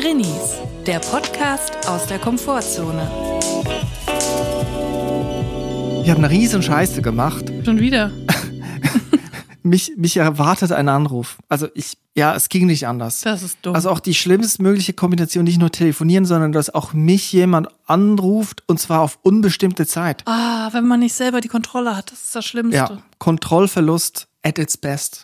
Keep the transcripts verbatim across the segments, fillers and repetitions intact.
Drinnies, der Podcast aus der Komfortzone. Ich habe eine riesen Scheiße gemacht. Schon wieder? mich, mich erwartet ein Anruf. Also ich, ja, es ging nicht anders. Das ist dumm. Also auch die schlimmstmögliche Kombination, nicht nur telefonieren, sondern dass auch mich jemand anruft und zwar auf unbestimmte Zeit. Ah, wenn man nicht selber die Kontrolle hat, das ist das Schlimmste. Ja, Kontrollverlust at its best.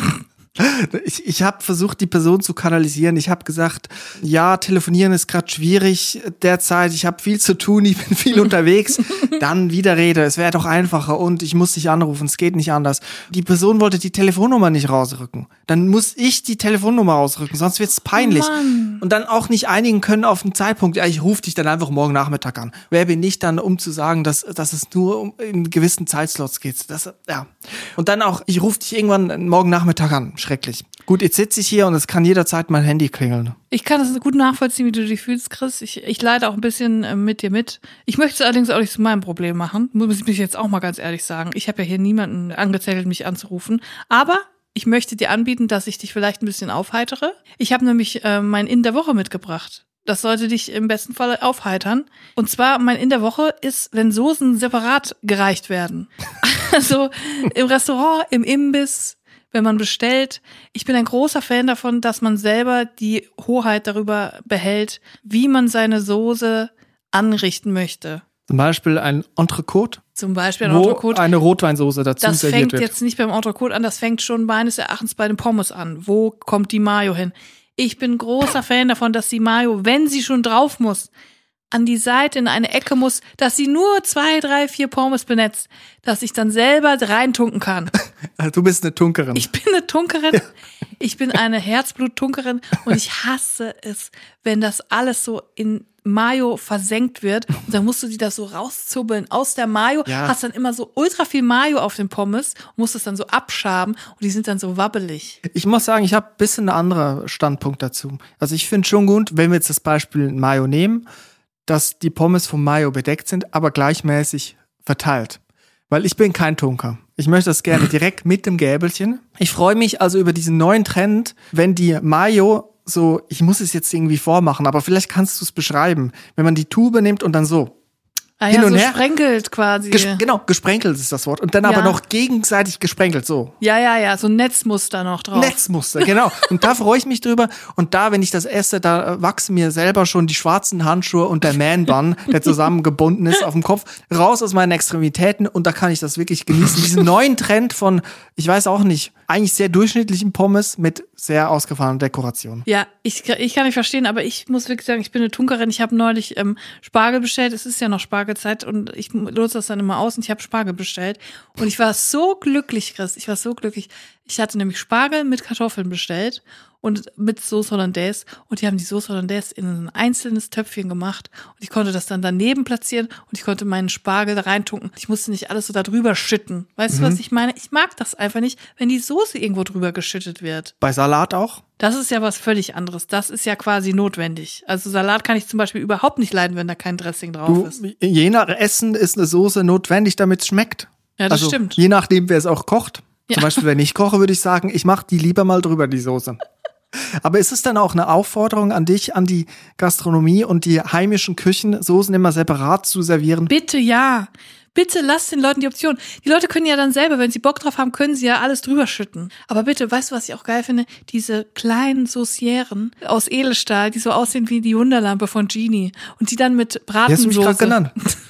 Ich, ich habe versucht, die Person zu kanalisieren. Ich habe gesagt, ja, telefonieren ist gerade schwierig derzeit. Ich habe viel zu tun, ich bin viel unterwegs. Dann Widerrede, es wäre doch einfacher und ich muss dich anrufen, es geht nicht anders. Die Person wollte die Telefonnummer nicht rausrücken. Dann muss ich die Telefonnummer rausrücken, sonst wird's peinlich. Mann. Und dann auch nicht einigen können auf einen Zeitpunkt. Ja, ich rufe dich dann einfach morgen Nachmittag an. Wer bin ich dann, um zu sagen, dass, dass es nur um in gewissen Zeitslots geht? Das, ja. Und dann auch, ich rufe dich irgendwann morgen Nachmittag an. Schrecklich. Gut, jetzt sitze ich hier und es kann jederzeit mein Handy klingeln. Ich kann das gut nachvollziehen, wie du dich fühlst, Chris. Ich, ich leide auch ein bisschen äh, mit dir mit. Ich möchte es allerdings auch nicht zu meinem Problem machen. Muss ich mich jetzt auch mal ganz ehrlich sagen. Ich habe ja hier niemanden angezettelt, mich anzurufen. Aber ich möchte dir anbieten, dass ich dich vielleicht ein bisschen aufheitere. Ich habe nämlich äh, mein In der Woche mitgebracht. Das sollte dich im besten Fall aufheitern. Und zwar, mein In der Woche ist, wenn Soßen separat gereicht werden. Also im Restaurant, im Imbiss, wenn man bestellt. Ich bin ein großer Fan davon, dass man selber die Hoheit darüber behält, wie man seine Soße anrichten möchte. Zum Beispiel ein Entrecote, Zum Beispiel ein wo Entrecote. eine Rotweinsoße dazu Das serviert fängt wird. jetzt nicht beim Entrecote an, das fängt schon meines Erachtens bei den Pommes an. Wo kommt die Mayo hin? Ich bin großer Fan davon, dass die Mayo, wenn sie schon drauf muss, an die Seite in eine Ecke muss, dass sie nur zwei, drei, vier Pommes benetzt, dass ich dann selber reintunken kann. Du bist eine Tunkerin. Ich bin eine Tunkerin. Ich bin eine Herzblut-Tunkerin und ich hasse es, wenn das alles so in Mayo versenkt wird und dann musst du die da so rauszubbeln aus der Mayo, Ja. hast dann immer so ultra viel Mayo auf den Pommes und musst es dann so abschaben und die sind dann so wabbelig. Ich muss sagen, ich habe ein bisschen einen anderen Standpunkt dazu. Also ich finde schon gut, wenn wir jetzt das Beispiel Mayo nehmen, dass die Pommes vom Mayo bedeckt sind, aber gleichmäßig verteilt. Weil ich bin kein Tunker. Ich möchte das gerne direkt mit dem Gäbelchen. Ich freue mich also über diesen neuen Trend, wenn die Mayo so, ich muss es jetzt irgendwie vormachen, aber vielleicht kannst du es beschreiben, wenn man die Tube nimmt und dann so Ah hin ja, und so her. sprenkelt quasi. Ges- genau, gesprenkelt ist das Wort. Und dann Ja. aber noch gegenseitig gesprenkelt, so. Ja, ja, ja, so ein Netzmuster noch drauf. Netzmuster, genau. Und da freue ich mich drüber. Und da, wenn ich das esse, da wachsen mir selber schon die schwarzen Handschuhe und der Man-Bun, der zusammengebunden ist auf dem Kopf, raus aus meinen Extremitäten. Und da kann ich das wirklich genießen. Diesen neuen Trend von, ich weiß auch nicht, eigentlich sehr durchschnittlichen Pommes mit sehr ausgefallenen Dekorationen. Ja, ich, ich kann nicht verstehen, aber ich muss wirklich sagen, ich bin eine Tunkerin. Ich habe neulich ähm, Spargel bestellt. Es ist ja noch Spargelzeit und ich nutze das dann immer aus und ich habe Spargel bestellt. Und ich war so glücklich, Chris. Ich war so glücklich. Ich hatte nämlich Spargel mit Kartoffeln bestellt und mit Sauce Hollandaise. Und die haben die Sauce Hollandaise in ein einzelnes Töpfchen gemacht. Und ich konnte das dann daneben platzieren und ich konnte meinen Spargel da reintunken. Ich musste nicht alles so da drüber schütten. Weißt Mhm. du, was ich meine? Ich mag das einfach nicht, wenn die Soße irgendwo drüber geschüttet wird. Bei Salat auch? Das ist ja was völlig anderes. Das ist ja quasi notwendig. Also Salat kann ich zum Beispiel überhaupt nicht leiden, wenn da kein Dressing drauf Du, ist. je nach Essen ist eine Soße notwendig, damit es schmeckt. Ja, das also, stimmt. Je nachdem, wer es auch kocht. Ja. Zum Beispiel, wenn ich koche, würde ich sagen, ich mache die lieber mal drüber, die Soße. Aber ist es dann auch eine Aufforderung an dich, an die Gastronomie und die heimischen Küchen, Soßen immer separat zu servieren? Bitte ja. Bitte lasst den Leuten die Option. Die Leute können ja dann selber, wenn sie Bock drauf haben, können sie ja alles drüber schütten. Aber bitte, weißt du, was ich auch geil finde? Diese kleinen Saucieren aus Edelstahl, die so aussehen wie die Wunderlampe von Genie. Und die dann mit Wie hast du mich Bratensoße. gerade genannt?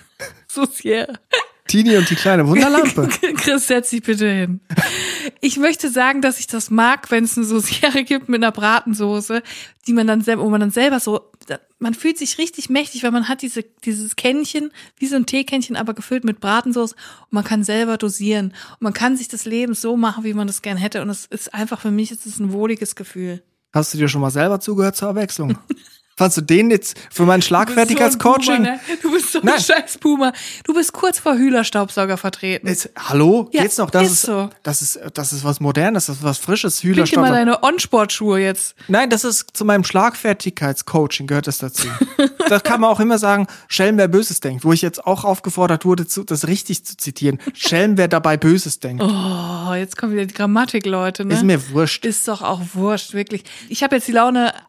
Sauciere. Tini und die kleine Wunderlampe. Chris, setz dich bitte hin. Ich möchte sagen, dass ich das mag, wenn es eine Sauciere gibt mit einer Bratensoße, die man dann selber, wo man dann selber so, man fühlt sich richtig mächtig, weil man hat diese, dieses Kännchen, wie so ein Teekännchen, aber gefüllt mit Bratensoße und man kann selber dosieren und man kann sich das Leben so machen, wie man das gern hätte und es ist einfach, für mich ist es ein wohliges Gefühl. Hast du dir schon mal selber zugehört zur Abwechslung? Fandst du den jetzt für mein Schlagfertigkeitscoaching? Ne? Du bist so ein Nein. scheiß Boomer. Du bist kurz vor Hühlerstaubsauger vertreten. Ist, hallo? Ja, Geht's noch? Das ist ist, so. das ist, das ist was Modernes, das ist was Frisches. Pick dir mal Hühnerstaub. deine On-Sport-Schuhe jetzt. Nein, das ist zu meinem Schlagfertigkeitscoaching gehört das dazu. Da kann man auch immer sagen, Schelm, wer Böses denkt, wo ich jetzt auch aufgefordert wurde, das richtig zu zitieren. Schelm, wer dabei Böses denkt. Oh, jetzt kommen wieder die Grammatik, Leute, ne? Ist mir wurscht. Ist doch auch wurscht, wirklich. Ich habe jetzt die Laune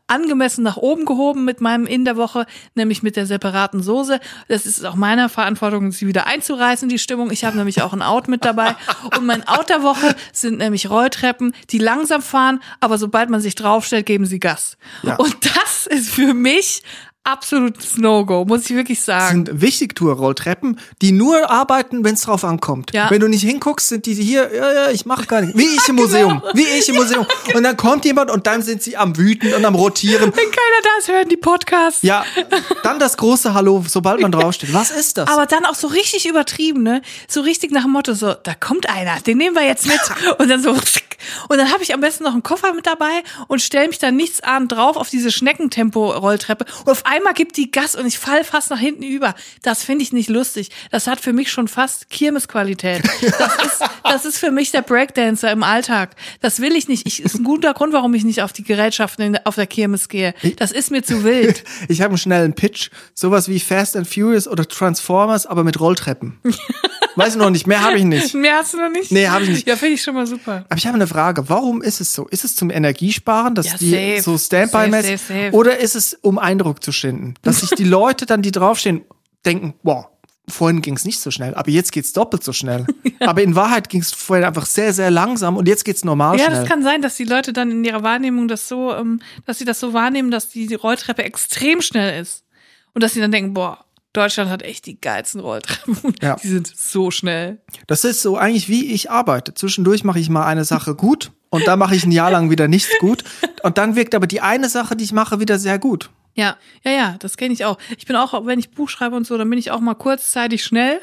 angemessen nach oben gehoben mit meinem in der Woche, nämlich mit der separaten Soße. Das ist auch meine Verantwortung, sie wieder einzureißen, die Stimmung. Ich habe nämlich auch ein Out mit dabei. Und mein Out der Woche sind nämlich Rolltreppen, die langsam fahren, aber sobald man sich draufstellt, geben sie Gas. Ja. Und das ist für mich absolutes No-Go, muss ich wirklich sagen. Das sind Wichtigtour-Rolltreppen, die nur arbeiten, wenn es drauf ankommt. Ja. Wenn du nicht hinguckst, sind die hier, ja, ja, ich mache gar nicht. Wie ich im Museum, genau. wie ich im Museum. Und dann kommt jemand und dann sind sie am Wüten und am Rotieren. Wenn keiner da ist, hören die Podcasts. Ja, dann das große Hallo, sobald man draufsteht. Was ist das? Aber dann auch so richtig übertrieben, ne? So richtig nach dem Motto, so, da kommt einer, den nehmen wir jetzt mit. Und dann so, und dann habe ich am besten noch einen Koffer mit dabei und stelle mich dann nichtsahnend drauf auf diese Schneckentempo-Rolltreppe. Und auf einmal gibt die Gas und ich fall fast nach hinten über. Das finde ich nicht lustig. Das hat für mich schon fast Kirmesqualität. Das ist, das ist für mich der Breakdancer im Alltag. Das will ich nicht. Ich, ist ein guter Grund, warum ich nicht auf die Gerätschaften in, auf der Kirmes gehe. Das ist mir zu wild. Ich habe einen schnellen Pitch. Sowas wie Fast and Furious oder Transformers, aber mit Rolltreppen. Weiß ich noch nicht. Mehr habe ich nicht. Mehr hast du noch nicht? Nee, habe ich nicht. Ja, finde ich schon mal super. Aber ich habe eine Frage. Warum ist es so? Ist es zum Energiesparen, dass ja, die safe. so Standby-mäßig, safe, safe, safe. oder ist es um Eindruck zu schinden? Dass sich die Leute dann, die draufstehen, denken, boah, vorhin ging es nicht so schnell, aber jetzt geht's doppelt so schnell. Ja. Aber in Wahrheit ging es vorhin einfach sehr, sehr langsam und jetzt geht's normal ja, schnell. Ja, das kann sein, dass die Leute dann in ihrer Wahrnehmung das so, dass sie das so wahrnehmen, dass die Rolltreppe extrem schnell ist. Und dass sie dann denken, boah, Deutschland hat echt die geilsten Rolltreppen. Ja. Die sind so schnell. Das ist so eigentlich, wie ich arbeite. Zwischendurch mache ich mal eine Sache gut und dann mache ich ein Jahr lang wieder nichts gut. Und dann wirkt aber die eine Sache, die ich mache, wieder sehr gut. Ja, ja, ja, das kenne ich auch. Ich bin auch, wenn ich Buch schreibe und so, dann bin ich auch mal kurzzeitig schnell.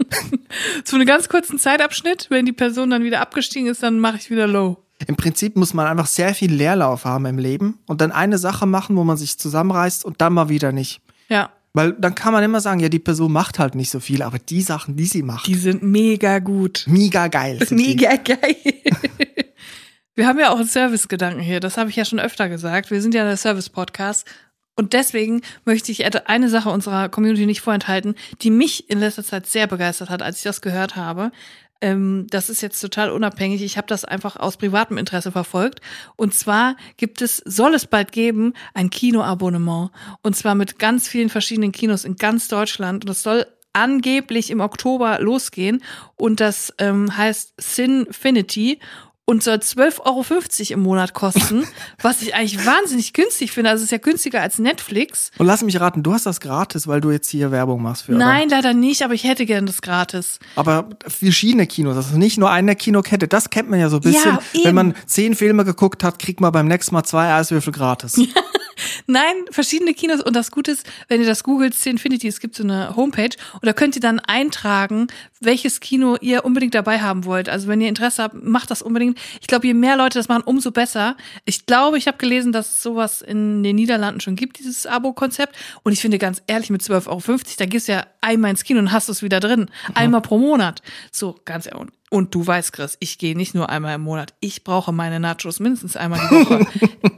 Zu einem ganz kurzen Zeitabschnitt. Wenn die Person dann wieder abgestiegen ist, dann mache ich wieder low. Im Prinzip muss man einfach sehr viel Leerlauf haben im Leben und dann eine Sache machen, wo man sich zusammenreißt und dann mal wieder nicht. Ja. Weil dann kann man immer sagen, ja, die Person macht halt nicht so viel, aber die Sachen, die sie macht, die sind mega gut. Mega geil. Mega die. geil. Wir haben ja auch einen Service-Gedanken hier, das habe ich ja schon öfter gesagt. Wir sind ja der Service-Podcast. Und deswegen möchte ich eine Sache unserer Community nicht vorenthalten, die mich in letzter Zeit sehr begeistert hat, als ich das gehört habe. Ähm, das ist jetzt total unabhängig. Ich habe das einfach aus privatem Interesse verfolgt. Und zwar gibt es, soll es bald geben, ein Kinoabonnement. Und zwar mit ganz vielen verschiedenen Kinos in ganz Deutschland. Und das soll angeblich im Oktober losgehen. Und das ähm, heißt Cinfinity. Und soll zwölf Euro fünfzig im Monat kosten, was ich eigentlich wahnsinnig günstig finde. Also es ist ja günstiger als Netflix. Und lass mich raten, du hast das gratis, weil du jetzt hier Werbung machst für, Nein, oder? leider nicht, aber ich hätte gern das gratis. Aber verschiedene Kinos, also nicht nur eine Kinokette, das kennt man ja so ein bisschen. Ja, wenn man zehn Filme geguckt hat, kriegt man beim nächsten Mal zwei Eiswürfel gratis. Nein, verschiedene Kinos. Und das Gute ist, wenn ihr das googelt, Cinfinity, es gibt so eine Homepage und da könnt ihr dann eintragen, welches Kino ihr unbedingt dabei haben wollt. Also wenn ihr Interesse habt, macht das unbedingt. Ich glaube, je mehr Leute das machen, umso besser. Ich glaube, ich habe gelesen, dass es sowas in den Niederlanden schon gibt, dieses Abo-Konzept. Und ich finde ganz ehrlich, mit zwölf Euro fünfzig, da gehst du ja einmal ins Kino und hast es wieder drin. Einmal pro Monat. So, ganz ehrlich. Und du weißt, Chris, ich gehe nicht nur einmal im Monat. Ich brauche meine Nachos mindestens einmal die Woche.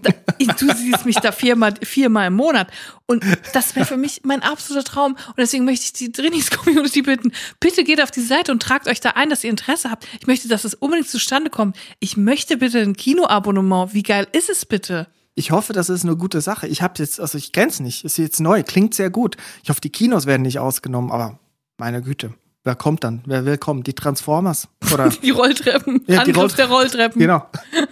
Du siehst mich da viermal, viermal im Monat. Und das wäre für mich mein absoluter Traum. Und deswegen möchte ich die Drinis-Community bitten, bitte geht auf die Seite und tragt euch da ein, dass ihr Interesse habt. Ich möchte, dass es unbedingt zustande kommt. Ich möchte bitte ein Kinoabonnement. Wie geil ist es bitte? Ich hoffe, das ist eine gute Sache. Ich habe jetzt, also ich kenn's nicht. Ist jetzt neu, klingt sehr gut. Ich hoffe, die Kinos werden nicht ausgenommen, aber meine Güte. Wer kommt dann? Wer will kommen? Die Transformers? Oder? Die Rolltreppen. Ja, die Angriff Roll- der Rolltreppen. Genau.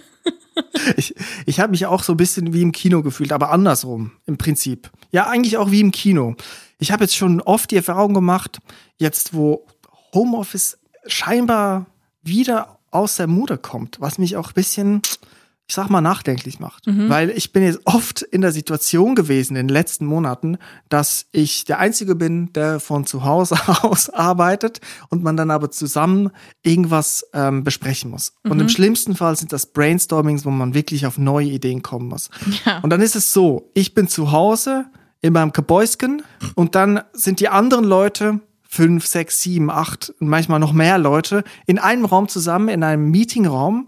Ich, ich habe mich auch so ein bisschen wie im Kino gefühlt, aber andersrum im Prinzip. Ja, eigentlich auch wie im Kino. Ich habe jetzt schon oft die Erfahrung gemacht, jetzt wo Homeoffice scheinbar wieder aus der Mode kommt, was mich auch ein bisschen, ich sag mal, nachdenklich macht. Mhm. Weil ich bin jetzt oft in der Situation gewesen in den letzten Monaten, dass ich der Einzige bin, der von zu Hause aus arbeitet und man dann aber zusammen irgendwas ähm, besprechen muss. Mhm. Und im schlimmsten Fall sind das Brainstormings, wo man wirklich auf neue Ideen kommen muss. Ja. Und dann ist es so, ich bin zu Hause in meinem Kabäusken und dann sind die anderen Leute fünf, sechs, sieben, acht und manchmal noch mehr Leute in einem Raum zusammen, in einem Meetingraum.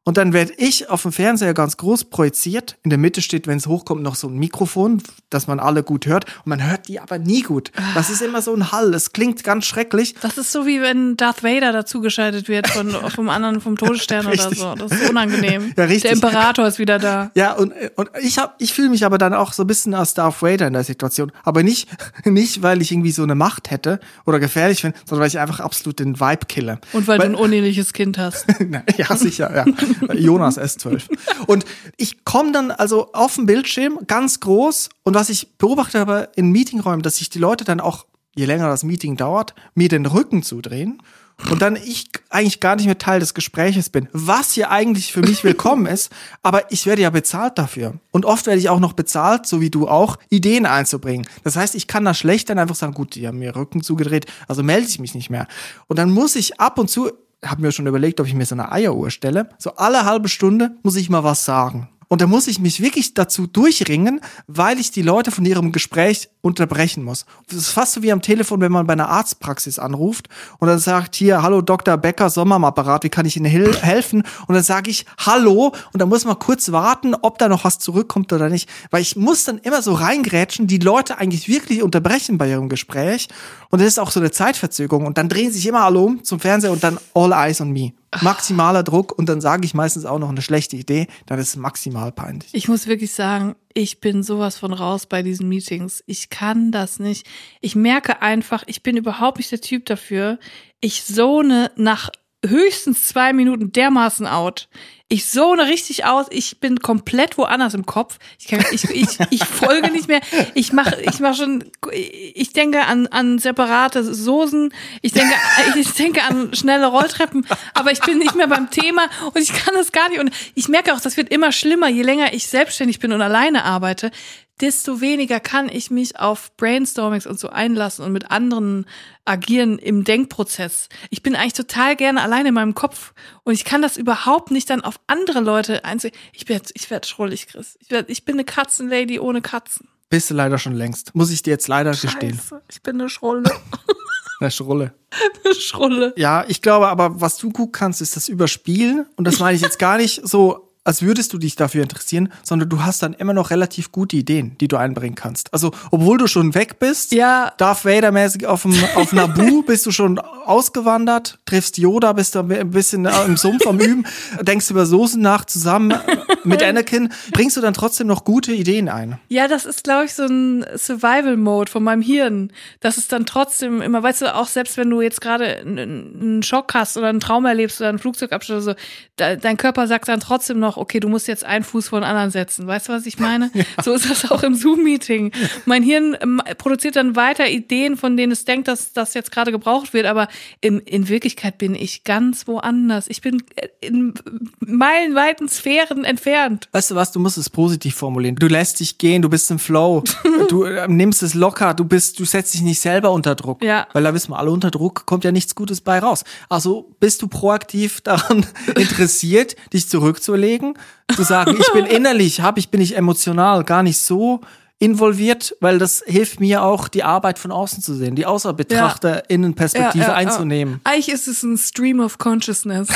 Und dann werde ich auf dem Fernseher ganz groß projiziert. In der Mitte steht, wenn es hochkommt, noch so ein Mikrofon, dass man alle gut hört. Und man hört die aber nie gut. Das ist immer so ein Hall. Das klingt ganz schrecklich. Das ist so, wie wenn Darth Vader dazugeschaltet wird von, vom anderen, vom Todesstern oder so. Das ist unangenehm. Ja, richtig. Der Imperator ist wieder da. Ja, und, und ich, hab, ich fühle mich aber dann auch so ein bisschen als Darth Vader in der Situation. Aber nicht, nicht, weil ich irgendwie so eine Macht hätte oder gefährlich finde, sondern weil ich einfach absolut den Vibe kille. Und weil, weil du ein uneheliches Kind hast. Ja, sicher, ja. Jonas S zwölf. Und ich komme dann also auf dem Bildschirm ganz groß und was ich beobachte habe in Meetingräumen, dass sich die Leute dann auch, je länger das Meeting dauert, mir den Rücken zudrehen und dann ich eigentlich gar nicht mehr Teil des Gespräches bin, was hier eigentlich für mich willkommen ist, aber ich werde ja bezahlt dafür. Und oft werde ich auch noch bezahlt, so wie du auch, Ideen einzubringen. Das heißt, ich kann da schlecht dann einfach sagen, gut, die haben mir Rücken zugedreht, also melde ich mich nicht mehr. Und dann muss ich ab und zu, habe mir schon überlegt, ob ich mir so eine Eieruhr stelle. So alle halbe Stunde muss ich mal was sagen. Und da muss ich mich wirklich dazu durchringen, weil ich die Leute von ihrem Gespräch unterbrechen muss. Das ist fast so wie am Telefon, wenn man bei einer Arztpraxis anruft und dann sagt, hier, hallo Doktor Becker, Sommer am Apparat, wie kann ich Ihnen hel- helfen? Und dann sage ich, hallo, und dann muss man kurz warten, ob da noch was zurückkommt oder nicht. Weil ich muss dann immer so reingrätschen, die Leute eigentlich wirklich unterbrechen bei ihrem Gespräch. Und das ist auch so eine Zeitverzögerung. Und dann drehen sich immer alle um zum Fernseher und dann all eyes on me. Maximaler Druck und dann sage ich meistens auch noch eine schlechte Idee, dann ist es maximal peinlich. Ich muss wirklich sagen, ich bin sowas von raus bei diesen Meetings. Ich kann das nicht. Ich merke einfach, ich bin überhaupt nicht der Typ dafür. Ich zone nach höchstens zwei Minuten dermaßen out. Ich zone richtig aus. Ich bin komplett woanders im Kopf. Ich, kann, ich, ich, ich folge nicht mehr. Ich mache ich mach schon, ich denke an, an separate Soßen. Ich denke, ich denke an schnelle Rolltreppen. Aber ich bin nicht mehr beim Thema und ich kann das gar nicht. Und ich merke auch, das wird immer schlimmer, je länger ich selbstständig bin und alleine arbeite. Desto weniger kann ich mich auf Brainstormings und so einlassen und mit anderen agieren im Denkprozess. Ich bin eigentlich total gerne alleine in meinem Kopf und ich kann das überhaupt nicht dann auf andere Leute einziehen. Ich werde ich werd schrullig, Chris. Ich, werd, ich bin eine Katzenlady ohne Katzen. Bist du leider schon längst. Muss ich dir jetzt leider Scheiße, gestehen. ich bin eine Schrulle. Eine Schrulle. Eine Schrulle. Ja, ich glaube aber, was du gut kannst, ist das Überspielen. Und das meine ich jetzt gar nicht so, als würdest du dich dafür interessieren, sondern du hast dann immer noch relativ gute Ideen, die du einbringen kannst. Also, obwohl du schon weg bist, ja. Darth Vader-mäßig auf, dem, auf Naboo, bist du schon ausgewandert, triffst Yoda, bist du ein bisschen im Sumpf am Üben, denkst über Soßen nach zusammen mit Anakin, bringst du dann trotzdem noch gute Ideen ein. Ja, das ist, glaube ich, so ein Survival-Mode von meinem Hirn. Das ist dann trotzdem immer, weißt du, auch selbst wenn du jetzt gerade einen Schock hast oder einen Traum erlebst oder einen Flugzeugabsturz oder so, dein Körper sagt dann trotzdem noch, okay, du musst jetzt einen Fuß vor den anderen setzen. Weißt du, was ich meine? Ja. So ist das auch im Zoom-Meeting. Mein Hirn ähm, produziert dann weiter Ideen, von denen es denkt, dass das jetzt gerade gebraucht wird, aber in, in Wirklichkeit bin ich ganz woanders. Ich bin in meilenweiten Sphären entfernt. Weißt du was, du musst es positiv formulieren. Du lässt dich gehen, du bist im Flow, du äh, nimmst es locker, du bist, du setzt dich nicht selber unter Druck. Ja. Weil da wissen wir alle, unter Druck kommt ja nichts Gutes bei raus. Also bist du proaktiv daran interessiert, dich zurückzulegen, zu sagen, ich bin innerlich, hab ich, bin ich emotional gar nicht so involviert, weil das hilft mir auch, die Arbeit von außen zu sehen, die AußerbetrachterInnen-Perspektive ja, ja, einzunehmen. Ja. Eigentlich ist es ein Stream of Consciousness.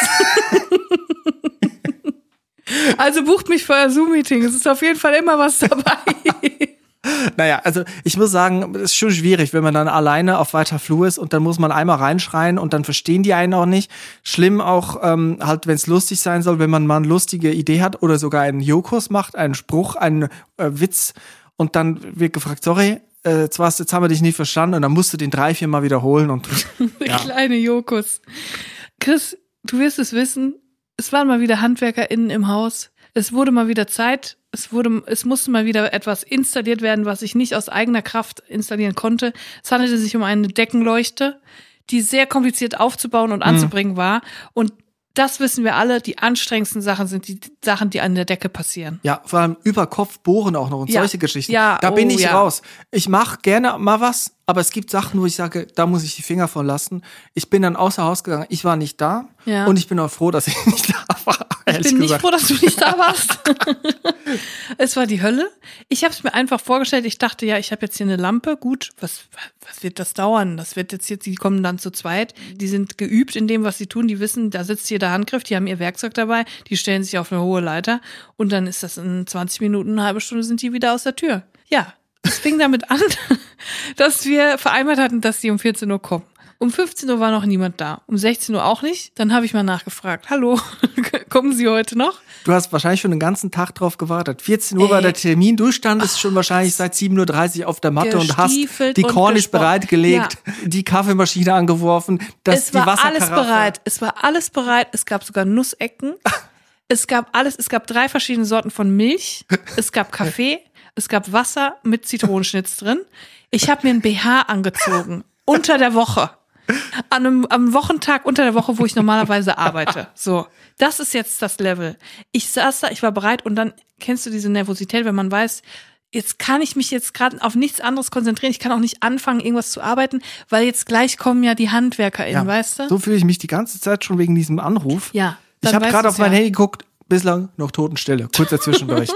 Also bucht mich für ein Zoom-Meeting, es ist auf jeden Fall immer was dabei. Naja, also ich muss sagen, es ist schon schwierig, wenn man dann alleine auf weiter Flur ist und dann muss man einmal reinschreien und dann verstehen die einen auch nicht. Schlimm auch ähm, halt, wenn es lustig sein soll, wenn man mal eine lustige Idee hat oder sogar einen Jokus macht, einen Spruch, einen äh, Witz und dann wird gefragt, sorry, äh, jetzt, war's, jetzt haben wir dich nicht verstanden und dann musst du den drei, vier Mal wiederholen. Und Der ja. kleine Jokus. Chris, du wirst es wissen, es waren mal wieder HandwerkerInnen im Haus. Es wurde mal wieder Zeit. Es wurde, es musste mal wieder etwas installiert werden, was ich nicht aus eigener Kraft installieren konnte. Es handelte sich um eine Deckenleuchte, die sehr kompliziert aufzubauen und anzubringen war. Und das wissen wir alle, die anstrengendsten Sachen sind die Sachen, die an der Decke passieren. Ja, vor allem über Kopf bohren auch noch und ja. solche Geschichten. Ja, da bin oh, ich ja. raus. Ich mache gerne mal was, aber es gibt Sachen, wo ich sage, da muss ich die Finger von lassen. Ich bin dann außer Haus gegangen, ich war nicht da ja. und ich bin auch froh, dass ich nicht da war. Ich ehrlich Ich bin gesagt. nicht froh, dass du nicht da warst. Es war die Hölle. Ich habe es mir einfach vorgestellt. Ich dachte, ja, ich habe jetzt hier eine Lampe. Gut, was, was wird das dauern? Das wird jetzt jetzt, die kommen dann zu zweit. Die sind geübt in dem, was sie tun. Die wissen, da sitzt hier der Handgriff. Die haben ihr Werkzeug dabei. Die stellen sich auf eine hohe Leiter. Und dann ist das in zwanzig Minuten, eine halbe Stunde sind die wieder aus der Tür. Ja, es fing damit an, dass wir vereinbart hatten, dass die um vierzehn Uhr kommen. Um fünfzehn Uhr war noch niemand da. Um sechzehn Uhr auch nicht. Dann habe ich mal nachgefragt. Hallo, kommen Sie heute noch? Du hast wahrscheinlich schon den ganzen Tag drauf gewartet. vierzehn Uhr Ey. war der Termin. Du standest schon wahrscheinlich seit sieben Uhr dreißig auf der Matte und hast die Cornish bereitgelegt, ja. die Kaffeemaschine angeworfen, das, es war die Wasserkaraffe. alles bereit. Es war alles bereit. Es gab sogar Nussecken. Es gab alles. Es gab drei verschiedene Sorten von Milch. Es gab Kaffee. Es gab Wasser mit Zitronenschnitz drin. Ich habe mir ein B H angezogen. Unter der Woche. An einem, am Wochentag unter der Woche, wo ich normalerweise arbeite. So, das ist jetzt das Level. Ich saß da, ich war bereit und dann kennst du diese Nervosität, wenn man weiß, jetzt kann ich mich jetzt gerade auf nichts anderes konzentrieren. Ich kann auch nicht anfangen, irgendwas zu arbeiten, weil jetzt gleich kommen ja die HandwerkerInnen, ja, weißt du? So fühle ich mich die ganze Zeit schon wegen diesem Anruf. Ja. Ich habe gerade auf mein ja. Handy geguckt, bislang noch Totenstille. Kurzer Zwischenbericht.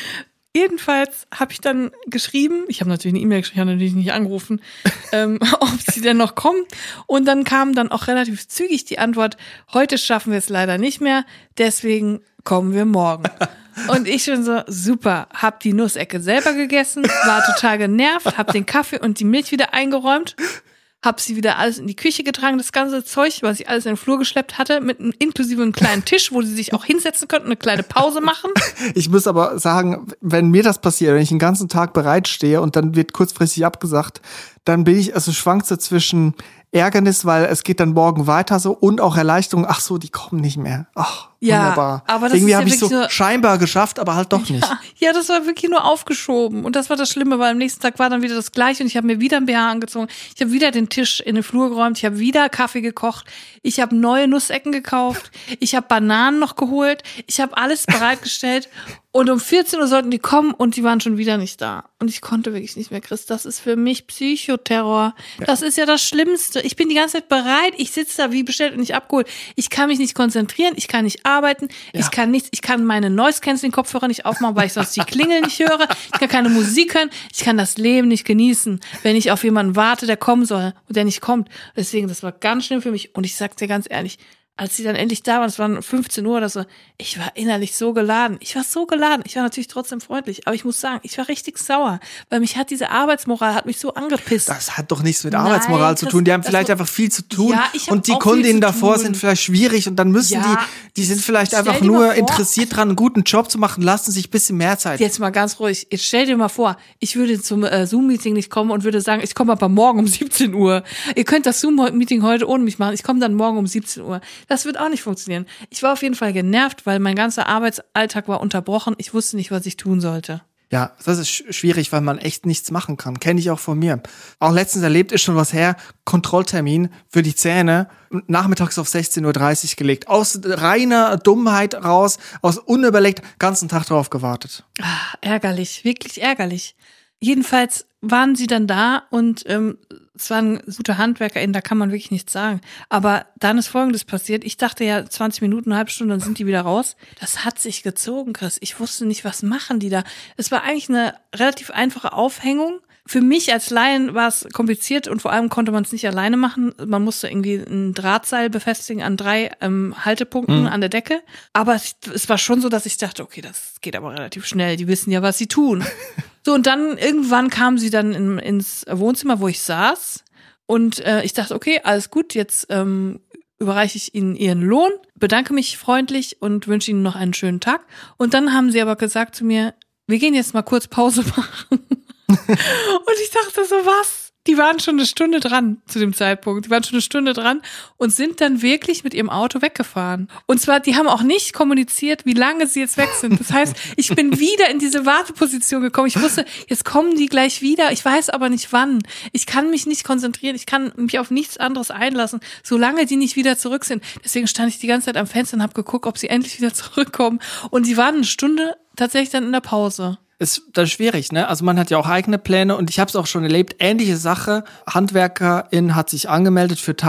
Jedenfalls habe ich dann geschrieben, ich habe natürlich eine E-Mail geschrieben, ich habe natürlich nicht angerufen, ähm, ob sie denn noch kommen. Und dann kam dann auch relativ zügig die Antwort, heute schaffen wir es leider nicht mehr, deswegen kommen wir morgen. Und ich schon so, super, hab die Nussecke selber gegessen, war total genervt, hab den Kaffee und die Milch wieder eingeräumt, hab sie wieder alles in die Küche getragen, das ganze Zeug, was ich alles in den Flur geschleppt hatte, mit inklusive einem kleinen Tisch, wo sie sich auch hinsetzen könnten, eine kleine Pause machen. Ich muss aber sagen, wenn mir das passiert, wenn ich den ganzen Tag bereitstehe und dann wird kurzfristig abgesagt, dann bin ich, also schwankt so zwischen Ärgernis, weil es geht dann morgen weiter so und auch Erleichterung, ach so, die kommen nicht mehr. Ach, ja, wunderbar. Aber das irgendwie ja habe ich so nur, scheinbar geschafft, aber halt doch nicht. Ja, ja, das war wirklich nur aufgeschoben und das war das Schlimme, weil am nächsten Tag war dann wieder das Gleiche und ich habe mir wieder ein B H angezogen, ich habe wieder den Tisch in den Flur geräumt, ich habe wieder Kaffee gekocht, ich habe neue Nussecken gekauft, ich habe Bananen noch geholt, ich habe alles bereitgestellt und um vierzehn Uhr sollten die kommen und die waren schon wieder nicht da. Und ich konnte wirklich nicht mehr, Chris. Das ist für mich Psychoterror. Ja. Das ist ja das Schlimmste. Ich bin die ganze Zeit bereit. Ich sitze da wie bestellt und nicht abgeholt. Ich kann mich nicht konzentrieren. Ich kann nicht arbeiten. Ja. Ich kann nichts. Ich kann meine Noise-Canceling-Kopfhörer nicht aufmachen, weil ich sonst die Klingel nicht höre. Ich kann keine Musik hören. Ich kann das Leben nicht genießen, wenn ich auf jemanden warte, der kommen soll und der nicht kommt. Deswegen, das war ganz schlimm für mich. Und ich sag dir ganz ehrlich, als sie dann endlich da waren, es waren fünfzehn Uhr oder so, ich war innerlich so geladen. Ich war so geladen. Ich war natürlich trotzdem freundlich. Aber ich muss sagen, ich war richtig sauer. Weil mich hat diese Arbeitsmoral, hat mich so angepisst. Das hat doch nichts mit Arbeitsmoral Nein, zu tun. Die haben vielleicht einfach viel zu tun. Ja, ich und die Kundinnen davor tun. sind vielleicht schwierig. Und dann müssen ja, die, die sind vielleicht einfach nur interessiert dran, einen guten Job zu machen, lassen sich ein bisschen mehr Zeit. Jetzt mal ganz ruhig. Jetzt stell dir mal vor, ich würde zum äh, Zoom-Meeting nicht kommen und würde sagen, ich komme aber morgen um siebzehn Uhr. Ihr könnt das Zoom-Meeting heute ohne mich machen. Ich komme dann morgen um siebzehn Uhr. Das wird auch nicht funktionieren. Ich war auf jeden Fall genervt, weil mein ganzer Arbeitsalltag war unterbrochen. Ich wusste nicht, was ich tun sollte. Ja, das ist schwierig, weil man echt nichts machen kann. Kenne ich auch von mir. Auch letztens erlebt, ist schon was her. Kontrolltermin für die Zähne. Nachmittags auf sechzehn Uhr dreißig gelegt. Aus reiner Dummheit raus, aus unüberlegt, ganzen Tag drauf gewartet. Ah, ärgerlich, wirklich ärgerlich. Jedenfalls waren sie dann da und ähm, es waren gute HandwerkerInnen, da kann man wirklich nichts sagen. Aber dann ist Folgendes passiert. Ich dachte ja zwanzig Minuten, eine halbe Stunde, dann sind die wieder raus. Das hat sich gezogen, Chris. Ich wusste nicht, was machen die da. Es war eigentlich eine relativ einfache Aufhängung. Für mich als Laien war es kompliziert und vor allem konnte man es nicht alleine machen. Man musste irgendwie ein Drahtseil befestigen an drei ähm, Haltepunkten mhm. an der Decke. Aber es, es war schon so, dass ich dachte, okay, das geht aber relativ schnell. Die wissen ja, was sie tun. So, und dann irgendwann kamen sie dann in, ins Wohnzimmer, wo ich saß. Und äh, ich dachte, okay, alles gut, jetzt ähm, überreiche ich ihnen ihren Lohn, bedanke mich freundlich und wünsche ihnen noch einen schönen Tag. Und dann haben sie aber gesagt zu mir, wir gehen jetzt mal kurz Pause machen. Und ich dachte so, was? Die waren schon eine Stunde dran zu dem Zeitpunkt. Die waren schon eine Stunde dran und sind dann wirklich mit ihrem Auto weggefahren. Und zwar, die haben auch nicht kommuniziert, wie lange sie jetzt weg sind. Das heißt, ich bin wieder in diese Warteposition gekommen. Ich wusste, jetzt kommen die gleich wieder. Ich weiß aber nicht wann. Ich kann mich nicht konzentrieren. Ich kann mich auf nichts anderes einlassen, solange die nicht wieder zurück sind. Deswegen stand ich die ganze Zeit am Fenster und habe geguckt, ob sie endlich wieder zurückkommen. Und die waren eine Stunde tatsächlich dann in der Pause. Ist das schwierig, ne? Also man hat ja auch eigene Pläne und ich habe es auch schon erlebt. Ähnliche Sache. Handwerkerin hat sich angemeldet für Tag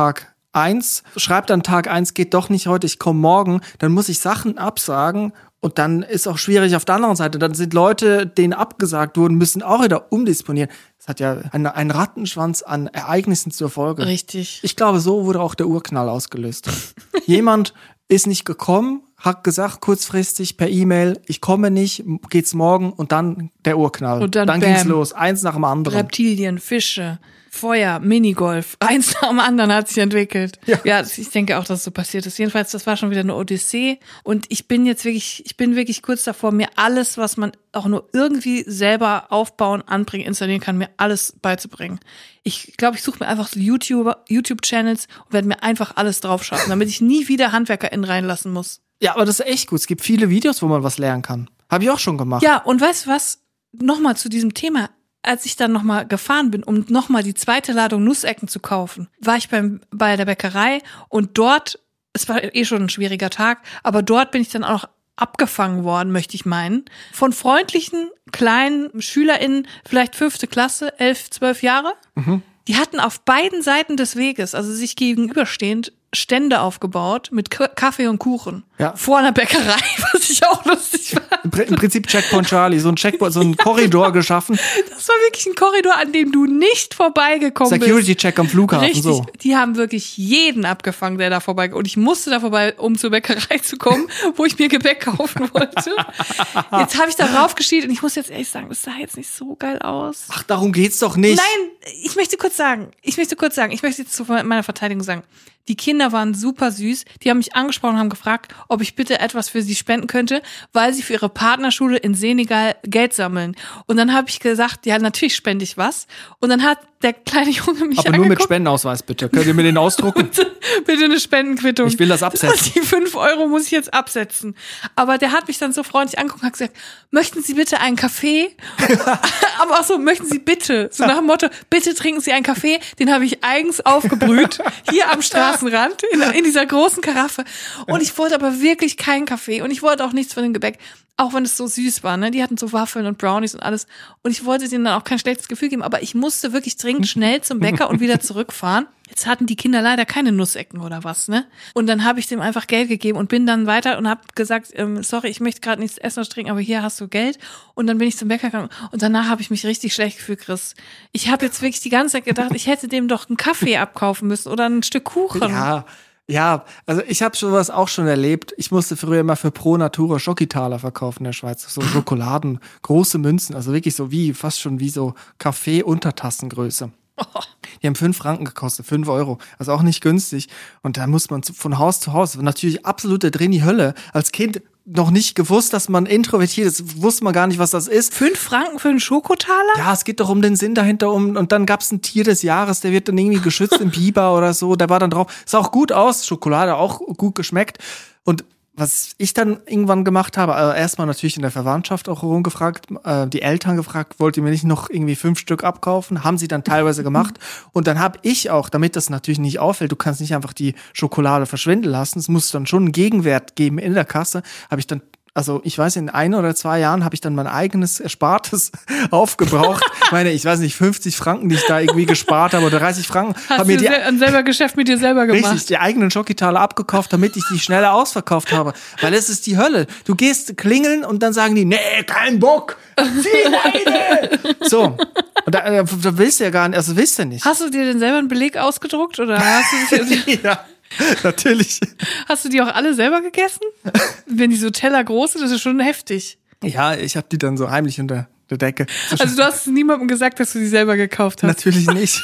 eins, schreibt dann Tag eins, geht doch nicht heute, ich komme morgen, dann muss ich Sachen absagen und dann ist auch schwierig auf der anderen Seite. Dann sind Leute, denen abgesagt wurden, müssen auch wieder umdisponieren. Das hat ja einen, einen Rattenschwanz an Ereignissen zur Folge. Richtig. Ich glaube, so wurde auch der Urknall ausgelöst. Jemand ist nicht gekommen, hat gesagt kurzfristig per E-Mail, ich komme nicht, geht's morgen und dann der Urknall. Und dann, dann ging's los, eins nach dem anderen. Reptilien, Fische, Feuer, Minigolf, eins nach dem anderen hat sich entwickelt. Ja. ja, ich denke auch, dass es so passiert ist. Jedenfalls, das war schon wieder eine Odyssee und ich bin jetzt wirklich, ich bin wirklich kurz davor, mir alles, was man auch nur irgendwie selber aufbauen, anbringen, installieren kann, mir alles beizubringen. Ich glaube, ich suche mir einfach so YouTube, YouTube-Channels und werde mir einfach alles draufschauen, damit ich nie wieder HandwerkerInnen reinlassen muss. Ja, aber das ist echt gut. Es gibt viele Videos, wo man was lernen kann. Habe ich auch schon gemacht. Ja, und weißt du was? Nochmal zu diesem Thema. Als ich dann nochmal gefahren bin, um nochmal die zweite Ladung Nussecken zu kaufen, war ich beim, bei der Bäckerei und dort, es war eh schon ein schwieriger Tag, aber dort bin ich dann auch noch abgefangen worden, möchte ich meinen, von freundlichen, kleinen SchülerInnen, vielleicht fünfte Klasse, elf, zwölf Jahre. Mhm. Die hatten auf beiden Seiten des Weges, also sich gegenüberstehend, Stände aufgebaut mit K- Kaffee und Kuchen. Ja. Vor einer Bäckerei, was ich auch lustig fand. Im, Pr- im Prinzip Checkpoint Charlie, so ein Checkpoint, so ein Korridor geschaffen. Das war wirklich ein Korridor, an dem du nicht vorbeigekommen bist. Security-Check am Flughafen, Richtig, so. Die haben wirklich jeden abgefangen, der da vorbei. Und ich musste da vorbei, um zur Bäckerei zu kommen, wo ich mir Gebäck kaufen wollte. Jetzt habe ich da raufgeschielt und ich muss jetzt ehrlich sagen, das sah jetzt nicht so geil aus. Ach, darum geht's doch nicht. Nein, ich möchte kurz sagen, ich möchte kurz sagen, ich möchte jetzt zu meiner Verteidigung sagen, die Kinder waren super süß. Die haben mich angesprochen und haben gefragt, ob ich bitte etwas für sie spenden könnte, weil sie für ihre Partnerschule in Senegal Geld sammeln. Und dann habe ich gesagt, ja, natürlich spende ich was. Und dann hat der kleine Junge mich Aber angeguckt. nur mit Spendenausweis, bitte. Könnt ihr mir den ausdrucken? bitte, bitte eine Spendenquittung. Ich will das absetzen. Die fünf Euro muss ich jetzt absetzen. Aber der hat mich dann so freundlich angeguckt und hat gesagt, möchten Sie bitte einen Kaffee? Aber auch so, möchten Sie bitte? So nach dem Motto, bitte trinken Sie einen Kaffee. Den habe ich eigens aufgebrüht. Hier am Straßenrand, in, in dieser großen Karaffe. Und ich wollte aber wirklich keinen Kaffee. Und ich wollte auch nichts von dem Gebäck. Auch wenn es so süß war, ne? Die hatten so Waffeln und Brownies und alles. Und ich wollte denen dann auch kein schlechtes Gefühl geben. Aber ich musste wirklich dringend schnell zum Bäcker und wieder zurückfahren. Jetzt hatten die Kinder leider keine Nussecken oder was, ne? Und dann habe ich dem einfach Geld gegeben und bin dann weiter und habe gesagt, ähm, sorry, ich möchte gerade nichts essen oder trinken, aber hier hast du Geld. Und dann bin ich zum Bäcker gegangen und danach habe ich mich richtig schlecht gefühlt, Chris. Ich habe jetzt wirklich die ganze Zeit gedacht, ich hätte dem doch einen Kaffee abkaufen müssen oder ein Stück Kuchen. Ja, ja, also ich habe sowas auch schon erlebt. Ich musste früher immer für Pro Natura Schokitaler verkaufen in der Schweiz. So Schokoladen, große Münzen, also wirklich so wie, fast schon wie so Kaffee-Untertassengröße. Die haben fünf Franken gekostet, fünf Euro. Also auch nicht günstig. Und da muss man von Haus zu Haus. Natürlich absolute drin die Hölle. Als Kind noch nicht gewusst, dass man introvertiert ist. Wusste man gar nicht, was das ist. Fünf Franken für einen Schokotaler? Ja, es geht doch um den Sinn dahinter. Um, und dann gab's ein Tier des Jahres, der wird dann irgendwie geschützt im Biber oder so. Der war dann drauf. Sah auch gut aus. Schokolade auch gut geschmeckt. Und was ich dann irgendwann gemacht habe, also erstmal natürlich in der Verwandtschaft auch rumgefragt, äh, die Eltern gefragt, wollt ihr mir nicht noch irgendwie fünf Stück abkaufen? Haben sie dann teilweise gemacht. Und dann habe ich auch, damit das natürlich nicht auffällt, du kannst nicht einfach die Schokolade verschwinden lassen, es muss dann schon einen Gegenwert geben in der Kasse, habe ich dann, also ich weiß, in ein oder zwei Jahren habe ich dann mein eigenes Erspartes aufgebraucht. Meine, ich weiß nicht, fünfzig Franken, die ich da irgendwie gespart habe, oder dreißig Franken. Hast hab mir du die, ein selber Geschäft mit dir selber gemacht? Richtig, die eigenen Schokitaler abgekauft, damit ich die schneller ausverkauft habe. Weil es ist die Hölle. Du gehst klingeln und dann sagen die, nee, kein Bock, zieh meine. So, und da, da willst du ja gar nicht, also willst du nicht. Hast du dir denn selber einen Beleg ausgedruckt? Oder hast du dich ja. Natürlich. Hast du die auch alle selber gegessen? Wenn die so Teller groß sind, das ist schon heftig. Ja, ich habe die dann so heimlich unter der Decke. So also du hast niemandem gesagt, dass du die selber gekauft hast? Natürlich nicht.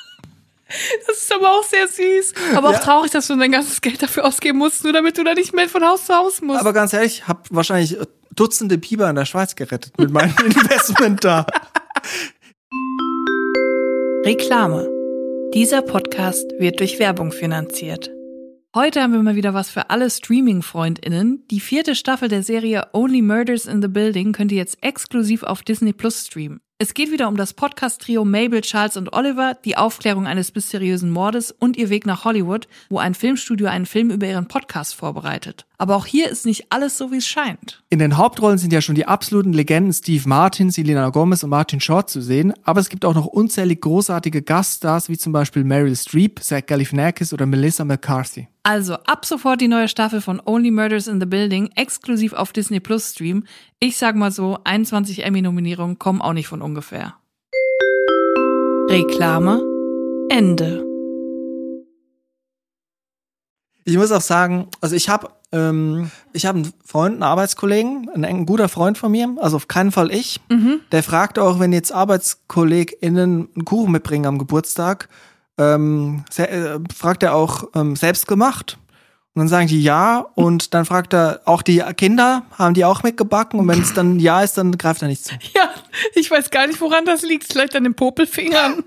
Das ist aber auch sehr süß. Aber auch ja. traurig, dass du dein ganzes Geld dafür ausgeben musst, nur damit du da nicht mehr von Haus zu Haus musst. Aber ganz ehrlich, ich habe wahrscheinlich Dutzende Biber in der Schweiz gerettet mit meinem Investment da. Reklame. Dieser Podcast wird durch Werbung finanziert. Heute haben wir mal wieder was für alle Streaming-FreundInnen. Die vierte Staffel der Serie Only Murders in the Building könnt ihr jetzt exklusiv auf Disney Plus streamen. Es geht wieder um das Podcast-Trio Mabel, Charles und Oliver, die Aufklärung eines mysteriösen Mordes und ihr Weg nach Hollywood, wo ein Filmstudio einen Film über ihren Podcast vorbereitet. Aber auch hier ist nicht alles so, wie es scheint. In den Hauptrollen sind ja schon die absoluten Legenden Steve Martin, Selena Gomez und Martin Short zu sehen, aber es gibt auch noch unzählige großartige Gaststars, wie zum Beispiel Meryl Streep, Zach Galifianakis oder Melissa McCarthy. Also ab sofort die neue Staffel von Only Murders in the Building, exklusiv auf Disney Plus streamen. Ich sag mal so, einundzwanzig Emmy-Nominierungen kommen auch nicht von ungefähr. Reklame Ende. Ich muss auch sagen, also ich habe ähm, ich habe einen Freund, einen Arbeitskollegen, ein, ein guter Freund von mir, also auf keinen Fall ich. Mhm. Der fragt auch, wenn jetzt ArbeitskollegInnen einen Kuchen mitbringen am Geburtstag, ähm, se- äh, fragt er auch ähm, selbst gemacht. Und dann sagen die ja und dann fragt er auch die Kinder, haben die auch mitgebacken? Und wenn es dann ja ist, dann greift er nicht zu. Ja, ich weiß gar nicht, woran das liegt. Vielleicht an den Popelfingern.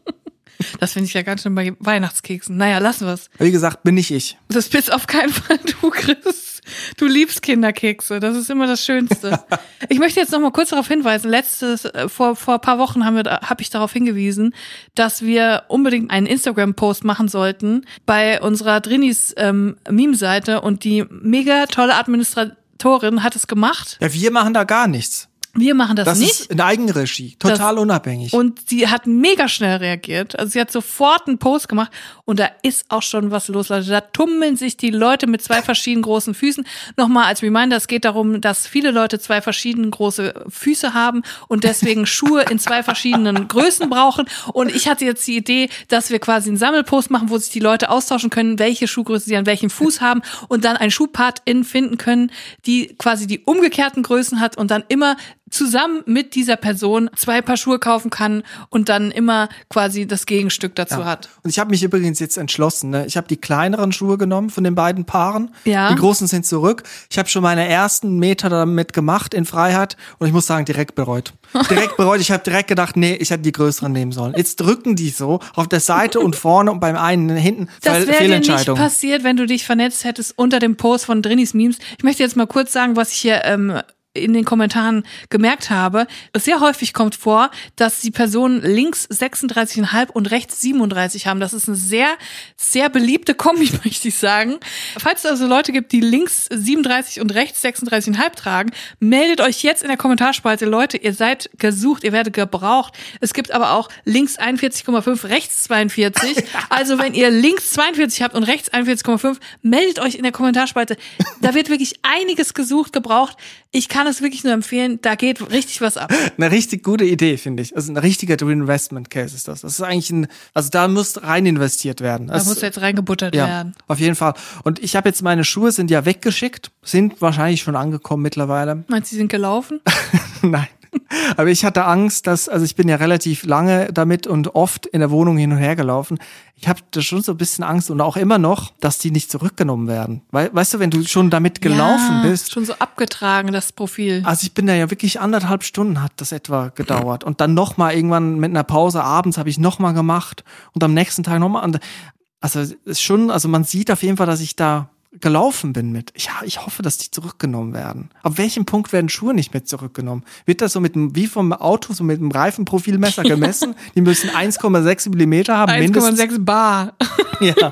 Das finde ich ja ganz schön bei Weihnachtskeksen. Naja, lassen wir es. Wie gesagt, bin nicht ich. Das bist auf keinen Fall du, Chris. Du liebst Kinderkekse. Das ist immer das Schönste. Ich möchte jetzt noch mal kurz darauf hinweisen. Letztes, vor, vor ein paar Wochen haben wir, habe ich darauf hingewiesen, dass wir unbedingt einen Instagram-Post machen sollten bei unserer Drinis ähm, Meme-Seite und die mega tolle Administratorin hat es gemacht. Ja, wir machen da gar nichts. Wir machen das, das nicht. Das ist in Eigenregie, total das, unabhängig. Und sie hat mega schnell reagiert. Also sie hat sofort einen Post gemacht und da ist auch schon was los, Leute. Da tummeln sich die Leute mit zwei verschiedenen großen Füßen. Nochmal als Reminder, es geht darum, dass viele Leute zwei verschiedene große Füße haben und deswegen Schuhe in zwei verschiedenen Größen brauchen. Und ich hatte jetzt die Idee, dass wir quasi einen Sammelpost machen, wo sich die Leute austauschen können, welche Schuhgröße sie an welchem Fuß haben und dann ein Schuhpartin finden können, die quasi die umgekehrten Größen hat und dann immer zusammen mit dieser Person zwei Paar Schuhe kaufen kann und dann immer quasi das Gegenstück dazu ja. hat. Und ich habe mich übrigens jetzt entschlossen, ne? Ich habe die kleineren Schuhe genommen von den beiden Paaren. Ja. Die großen sind zurück. Ich habe schon meine ersten Meter damit gemacht in Freiheit und ich muss sagen, direkt bereut. Direkt bereut. Ich habe direkt gedacht, nee, ich hätte die größeren nehmen sollen. Jetzt drücken die so auf der Seite und vorne und beim einen hinten. Das wäre dir nicht passiert, wenn du dich vernetzt hättest unter dem Post von Drinis Memes. Ich möchte jetzt mal kurz sagen, was ich hier ähm, in den Kommentaren gemerkt habe. Sehr häufig kommt vor, dass die Personen links sechsunddreißig Komma fünf und rechts siebenunddreißig haben. Das ist eine sehr, sehr beliebte Kombi, möchte ich sagen. Falls es also Leute gibt, die links siebenunddreißig und rechts sechsunddreißig Komma fünf tragen, meldet euch jetzt in der Kommentarspalte. Leute, ihr seid gesucht, ihr werdet gebraucht. Es gibt aber auch links einundvierzig Komma fünf, rechts zweiundvierzig. Also wenn ihr links zweiundvierzig habt und rechts einundvierzig Komma fünf, meldet euch in der Kommentarspalte. Da wird wirklich einiges gesucht, gebraucht. Ich kann es wirklich nur empfehlen, da geht richtig was ab. Eine richtig gute Idee, finde ich. Also ein richtiger Investment Case ist das. Das ist eigentlich ein, also da muss rein investiert werden. Das, da muss jetzt reingebuttert ja, werden. Auf jeden Fall. Und ich habe jetzt meine Schuhe sind ja weggeschickt, sind wahrscheinlich schon angekommen mittlerweile. Meinst du, sie sind gelaufen? Nein. Aber ich hatte Angst, dass, also ich bin ja relativ lange damit und oft in der Wohnung hin und her gelaufen. Ich habe da schon so ein bisschen Angst und auch immer noch, dass die nicht zurückgenommen werden. We- weißt du, wenn du schon damit gelaufen ja, bist. Schon so abgetragen, das Profil. Also ich bin da ja wirklich anderthalb Stunden hat das etwa gedauert. Und dann nochmal irgendwann mit einer Pause abends habe ich nochmal gemacht und am nächsten Tag nochmal. Also es ist schon, also man sieht auf jeden Fall, dass ich da gelaufen bin mit. Ich, ich hoffe, dass die zurückgenommen werden. Ab welchem Punkt werden Schuhe nicht mehr zurückgenommen? Wird das so mit dem, wie vom Auto, so mit dem Reifenprofilmesser gemessen? Die müssen eins Komma sechs Millimeter haben, mindestens. eins Komma sechs Bar. Ja.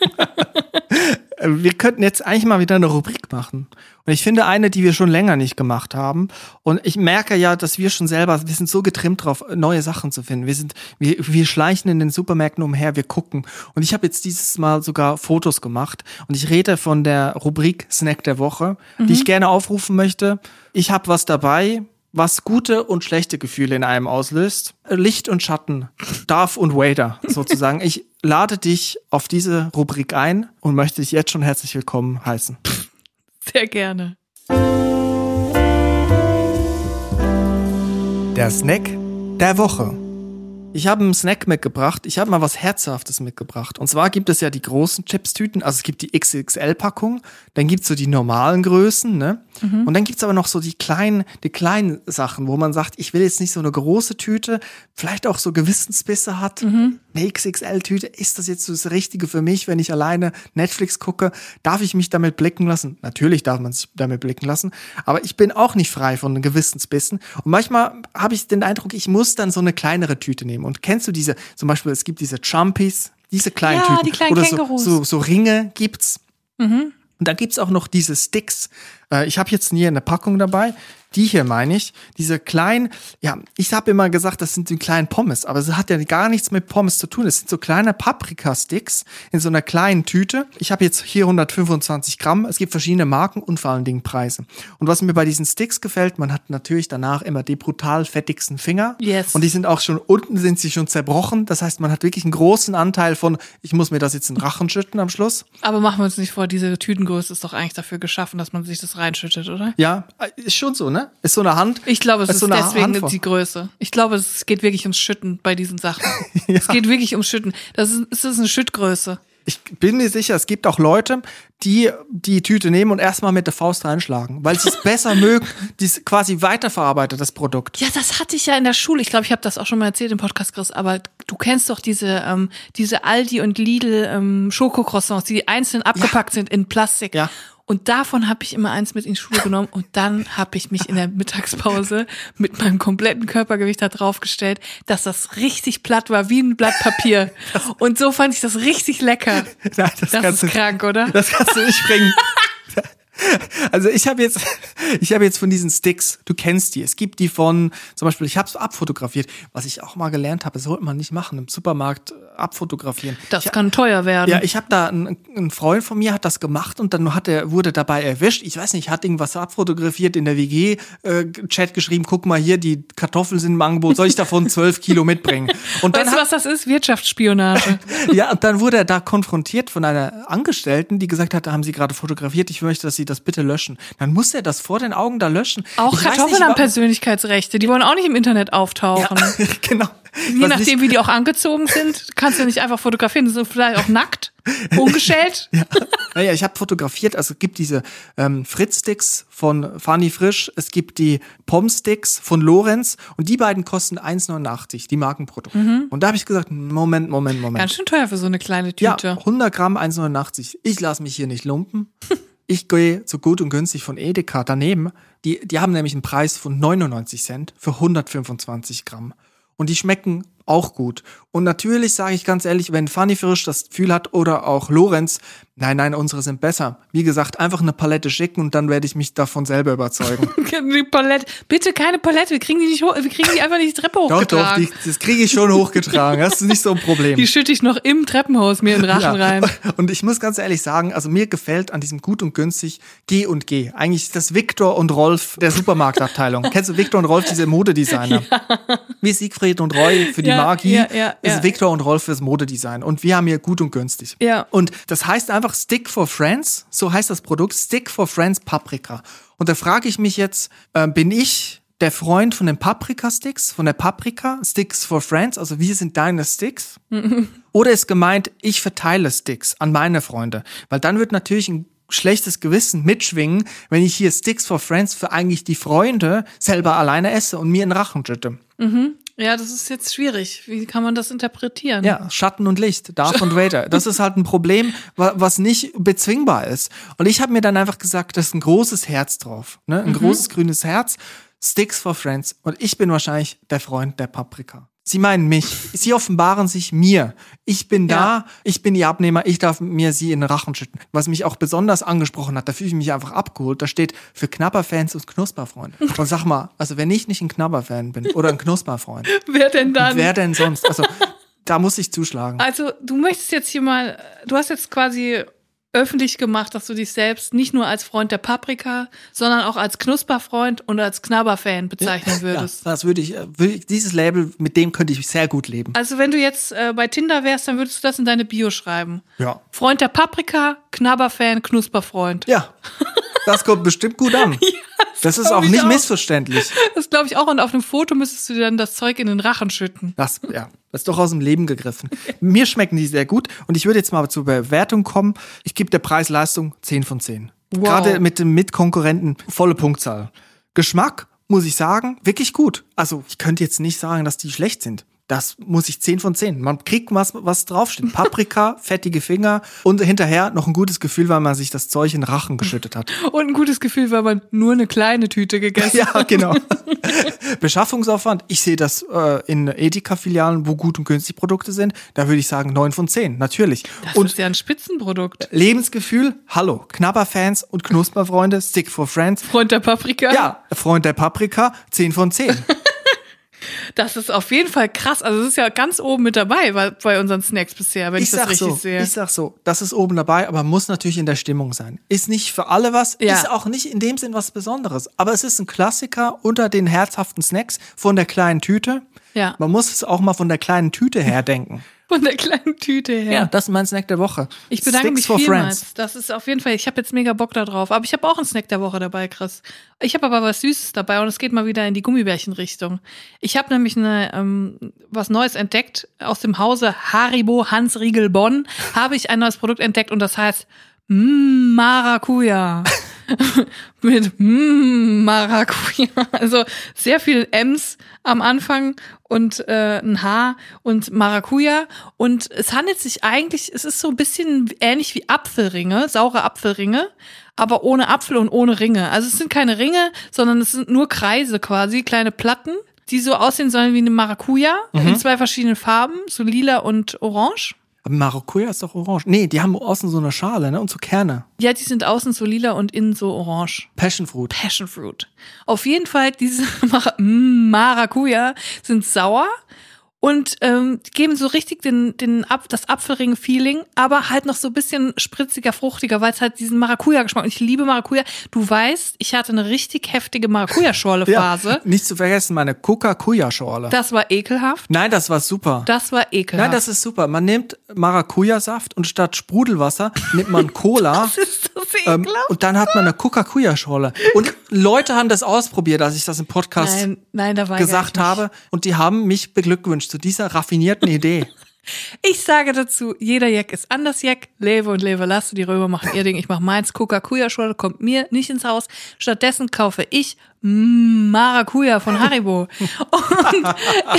Wir könnten jetzt eigentlich mal wieder eine Rubrik machen. Und ich finde eine, die wir schon länger nicht gemacht haben. Und ich merke ja, dass wir schon selber, wir sind so getrimmt drauf, neue Sachen zu finden. Wir sind, wir, wir schleichen in den Supermärkten umher, wir gucken. Und ich habe jetzt dieses Mal sogar Fotos gemacht. Und ich rede von der Rubrik Snack der Woche, mhm. die ich gerne aufrufen möchte. Ich habe was dabei, was gute und schlechte Gefühle in einem auslöst. Licht und Schatten, Darth und Vader sozusagen. Ich lade dich auf diese Rubrik ein und möchte dich jetzt schon herzlich willkommen heißen. Sehr gerne. Der Snack der Woche. Ich habe einen Snack mitgebracht. Ich habe mal was Herzhaftes mitgebracht. Und zwar gibt es ja die großen Chipstüten. Also es gibt die X X L-Packung. Dann gibt es so die normalen Größen, ne? Mhm. Und dann gibt es aber noch so die kleinen, die kleinen Sachen, wo man sagt, ich will jetzt nicht so eine große Tüte, vielleicht auch so Gewissensbisse hat. Mhm. Eine X X L-Tüte, ist das jetzt so das Richtige für mich, wenn ich alleine Netflix gucke? Darf ich mich damit blicken lassen? Natürlich darf man sich damit blicken lassen. Aber ich bin auch nicht frei von Gewissensbissen. Und manchmal habe ich den Eindruck, ich muss dann so eine kleinere Tüte nehmen. Und kennst du diese, zum Beispiel, es gibt diese Chumpies, diese kleinen ja, Tüten. Die kleinen oder Kängurus. so, so, so Ringe gibt's. Mhm. Und dann gibt's auch noch diese Sticks. Äh, ich habe jetzt hier eine Packung dabei. Die hier meine ich. Diese kleinen, ja, ich habe immer gesagt, das sind die kleinen Pommes, aber es hat ja gar nichts mit Pommes zu tun. Es sind so kleine Paprika-Sticks in so einer kleinen Tüte. Ich habe jetzt hier hundertfünfundzwanzig Gramm. Es gibt verschiedene Marken und vor allen Dingen Preise. Und was mir bei diesen Sticks gefällt, man hat natürlich danach immer die brutal fettigsten Finger. Yes. Und die sind auch schon, unten sind sie schon zerbrochen. Das heißt, man hat wirklich einen großen Anteil von, ich muss mir das jetzt in den Rachen schütten am Schluss. Aber machen wir uns nicht vor, diese Tütengröße ist doch eigentlich dafür geschaffen, dass man sich das reinschüttet, oder? Ja, ist schon so, ne? Ist so eine Hand. Ich glaube, es ist, ist so deswegen Handvoll. Die Größe. Ich glaube, es geht wirklich ums Schütten bei diesen Sachen. Ja. Es geht wirklich ums Schütten. Das ist, es ist eine Schüttgröße. Ich bin mir sicher, es gibt auch Leute, die die Tüte nehmen und erstmal mit der Faust reinschlagen, weil sie es besser mögen, die es quasi weiterverarbeitet, das Produkt. Ja, das hatte ich ja in der Schule. Ich glaube, ich habe das auch schon mal erzählt im Podcast, Chris, aber du kennst doch diese ähm, diese Aldi und Lidl ähm, Schokocroissants, die einzeln abgepackt ja. sind in Plastik. Ja. Und davon habe ich immer eins mit in die Schule genommen und dann habe ich mich in der Mittagspause mit meinem kompletten Körpergewicht da draufgestellt, dass das richtig platt war, wie ein Blatt Papier. Und so fand ich das richtig lecker. Nein, das das ist du, krank, oder? Das kannst du nicht bringen. Also ich habe jetzt, ich habe jetzt von diesen Sticks, du kennst die, es gibt die von, zum Beispiel, ich habe es abfotografiert, was ich auch mal gelernt habe, das sollte man nicht machen, im Supermarkt abfotografieren. Das ich, kann teuer werden. Ja, ich habe da, ein, ein Freund von mir hat das gemacht und dann hat er, wurde dabei erwischt, ich weiß nicht, hat irgendwas abfotografiert, in der W G-Chat äh, geschrieben, guck mal hier, die Kartoffeln sind im Angebot, soll ich davon zwölf Kilo mitbringen? Und dann weißt du, was das ist? Wirtschaftsspionage. Ja, und dann wurde er da konfrontiert von einer Angestellten, die gesagt hat, da haben sie gerade fotografiert, ich möchte, dass sie das bitte löschen. Dann muss er das vor den Augen da löschen. Auch ich Kartoffeln haben Persönlichkeitsrechte, die wollen auch nicht im Internet auftauchen. Ja, genau. Je Was nachdem, nicht, wie die auch angezogen sind, kannst du nicht einfach fotografieren, die sind vielleicht auch nackt, ungeschält. Ja. Naja, ich habe fotografiert, also es gibt diese ähm, Fritz-Sticks von Fanny Frisch, es gibt die Pom-Sticks von Lorenz und die beiden kosten eins neunundachtzig, die Markenprodukte. Mhm. Und da habe ich gesagt, Moment, Moment, Moment. Ganz schön teuer für so eine kleine Tüte. Ja, hundert Gramm, eins neunundachtzig. Ich lasse mich hier nicht lumpen. Ich gehe so gut und günstig von Edeka daneben. Die, die haben nämlich einen Preis von neunundneunzig Cent für hundertfünfundzwanzig Gramm. Und die schmecken auch gut. Und natürlich sage ich ganz ehrlich, wenn Fanny Frisch das Gefühl hat oder auch Lorenz, nein, nein, unsere sind besser. Wie gesagt, einfach eine Palette schicken und dann werde ich mich davon selber überzeugen. Die Palette. Bitte keine Palette, wir kriegen die nicht hoch, wir kriegen die einfach nicht die Treppe hochgetragen. Doch, doch, die, das kriege ich schon hochgetragen. Das ist nicht so ein Problem. Die schütte ich noch im Treppenhaus mir in den Rachen ja. rein. Und ich muss ganz ehrlich sagen, also mir gefällt an diesem Gut und Günstig G und G. Eigentlich ist das Viktor und Rolf der Supermarktabteilung. Kennst du Viktor und Rolf, diese Modedesigner? Ja. Wie Siegfried und Roy für die ja, Magie. Ja, ja, ist ja. Viktor und Rolf fürs Modedesign. Und wir haben hier Gut und Günstig. Ja. Und das heißt einfach Stick for Friends, so heißt das Produkt, Stick for Friends Paprika. Und da frage ich mich jetzt, äh, bin ich der Freund von den Paprika-Sticks, von der Paprika, Sticks for Friends, also wir sind deine Sticks? Mhm. Oder ist gemeint, ich verteile Sticks an meine Freunde? Weil dann wird natürlich ein schlechtes Gewissen mitschwingen, wenn ich hier Sticks for Friends für eigentlich die Freunde selber alleine esse und mir in den Rachen schütte. Mhm. Ja, das ist jetzt schwierig. Wie kann man das interpretieren? Ja, Schatten und Licht, Darth und Vader. Das ist halt ein Problem, was nicht bezwingbar ist. Und ich habe mir dann einfach gesagt, das ist ein großes Herz drauf. Ne? Ein mhm. großes grünes Herz, Sticks for Friends. Und ich bin wahrscheinlich der Freund der Paprika. Sie meinen mich. Sie offenbaren sich mir. Ich bin da, ja. ich bin die Abnehmer, ich darf mir sie in den Rachen schütten. Was mich auch besonders angesprochen hat, da fühle ich mich einfach abgeholt, da steht für Knabberfans und Knusperfreunde. Und sag mal, also wenn ich nicht ein Knabberfan bin oder ein Knusperfreund. Wer denn dann? Wer denn sonst? Also da muss ich zuschlagen. Also du möchtest jetzt hier mal, du hast jetzt quasi öffentlich gemacht, dass du dich selbst nicht nur als Freund der Paprika, sondern auch als Knusperfreund und als Knabberfan bezeichnen würdest. Ja, das würde ich, würde ich, dieses Label, mit dem könnte ich sehr gut leben. Also wenn du jetzt äh, bei Tinder wärst, dann würdest du das in deine Bio schreiben. Ja. Freund der Paprika, Knabberfan, Knusperfreund. Ja, das kommt bestimmt gut an. Ja, Das ist auch nicht auch. missverständlich. Das glaube ich auch. Und auf einem Foto müsstest du dir dann das Zeug in den Rachen schütten. Das, ja, das ist doch aus dem Leben gegriffen. Mir schmecken die sehr gut. Und ich würde jetzt mal zur Bewertung kommen. Ich gebe der Preis-Leistung zehn von zehn. Wow. Gerade mit dem Mitkonkurrenten volle Punktzahl. Geschmack, muss ich sagen, wirklich gut. Also ich könnte jetzt nicht sagen, dass die schlecht sind. Das muss ich zehn von zehn. Man kriegt was, was draufsteht. Paprika, fettige Finger und hinterher noch ein gutes Gefühl, weil man sich das Zeug in den Rachen geschüttet hat. Und ein gutes Gefühl, weil man nur eine kleine Tüte gegessen hat. Ja, genau. Beschaffungsaufwand. Ich sehe das äh, in Edeka-Filialen, wo gut und günstig Produkte sind. Da würde ich sagen neun von zehn, natürlich. Das und ist ja ein Spitzenprodukt. Lebensgefühl, hallo. Knabberfans und Knusperfreunde, Stick for Friends. Freund der Paprika. Ja, Freund der Paprika, zehn von zehn. Das ist auf jeden Fall krass. Also es ist ja ganz oben mit dabei bei, bei unseren Snacks bisher, wenn ich, ich das richtig so, sehe. Ich sag so, das ist oben dabei, aber muss natürlich in der Stimmung sein. Ist nicht für alle was, ja. Ist auch nicht in dem Sinn was Besonderes. Aber es ist ein Klassiker unter den herzhaften Snacks von der kleinen Tüte. Ja. Man muss es auch mal von der kleinen Tüte her denken. Von der kleinen Tüte her. Ja, das ist mein Snack der Woche. Ich bedanke Sticks mich vielmals. Friends. Das ist auf jeden Fall, ich habe jetzt mega Bock da drauf. Aber ich habe auch einen Snack der Woche dabei, Chris. Ich habe aber was Süßes dabei und es geht mal wieder in die Gummibärchen-Richtung. Ich habe nämlich eine, ähm, was Neues entdeckt. Aus dem Hause Haribo Hans Riegel Bonn habe ich ein neues Produkt entdeckt und das heißt mm, Maracuja. Mit mm, Maracuja. Also sehr viel M's am Anfang und äh, ein H und Maracuja. Und es handelt sich eigentlich, es ist so ein bisschen ähnlich wie Apfelringe, saure Apfelringe, aber ohne Apfel und ohne Ringe. Also es sind keine Ringe, sondern es sind nur Kreise quasi, kleine Platten, die so aussehen sollen wie eine Maracuja, mhm. in zwei verschiedenen Farben, so lila und orange. Aber Maracuja ist doch orange. Nee, die haben außen so eine Schale, ne? Und so Kerne. Ja, die sind außen so lila und innen so orange. Passion Fruit. Passion Fruit. Auf jeden Fall, diese Mar- Maracuja sind sauer und ähm, geben so richtig den, den Ab, das Apfelring-Feeling, aber halt noch so ein bisschen spritziger, fruchtiger, weil es halt diesen Maracuja-Geschmack. Und ich liebe Maracuja. Du weißt, ich hatte eine richtig heftige Maracuja-Schorle-Phase. Ja, nicht zu vergessen, meine Coca-Cola-Schorle. Das war ekelhaft. Nein, das war super. Das war ekelhaft. Nein, das ist super. Man nimmt Maracuja-Saft und statt Sprudelwasser nimmt man Cola. Das ist so ekelhaft. Ähm, und dann hat man eine Coca-Cola-Schorle. Und Leute haben das ausprobiert, als ich das im Podcast nein, nein, da war gesagt habe. Und die haben mich beglückwünscht zu dieser raffinierten Idee. Ich sage dazu, jeder Jack ist anders Jack. Lewe und Lewe lasse, die Römer machen ihr Ding, ich mach meins. Coca-Cola-Schorle kommt mir nicht ins Haus. Stattdessen kaufe ich mm, Maracuja von Haribo. und,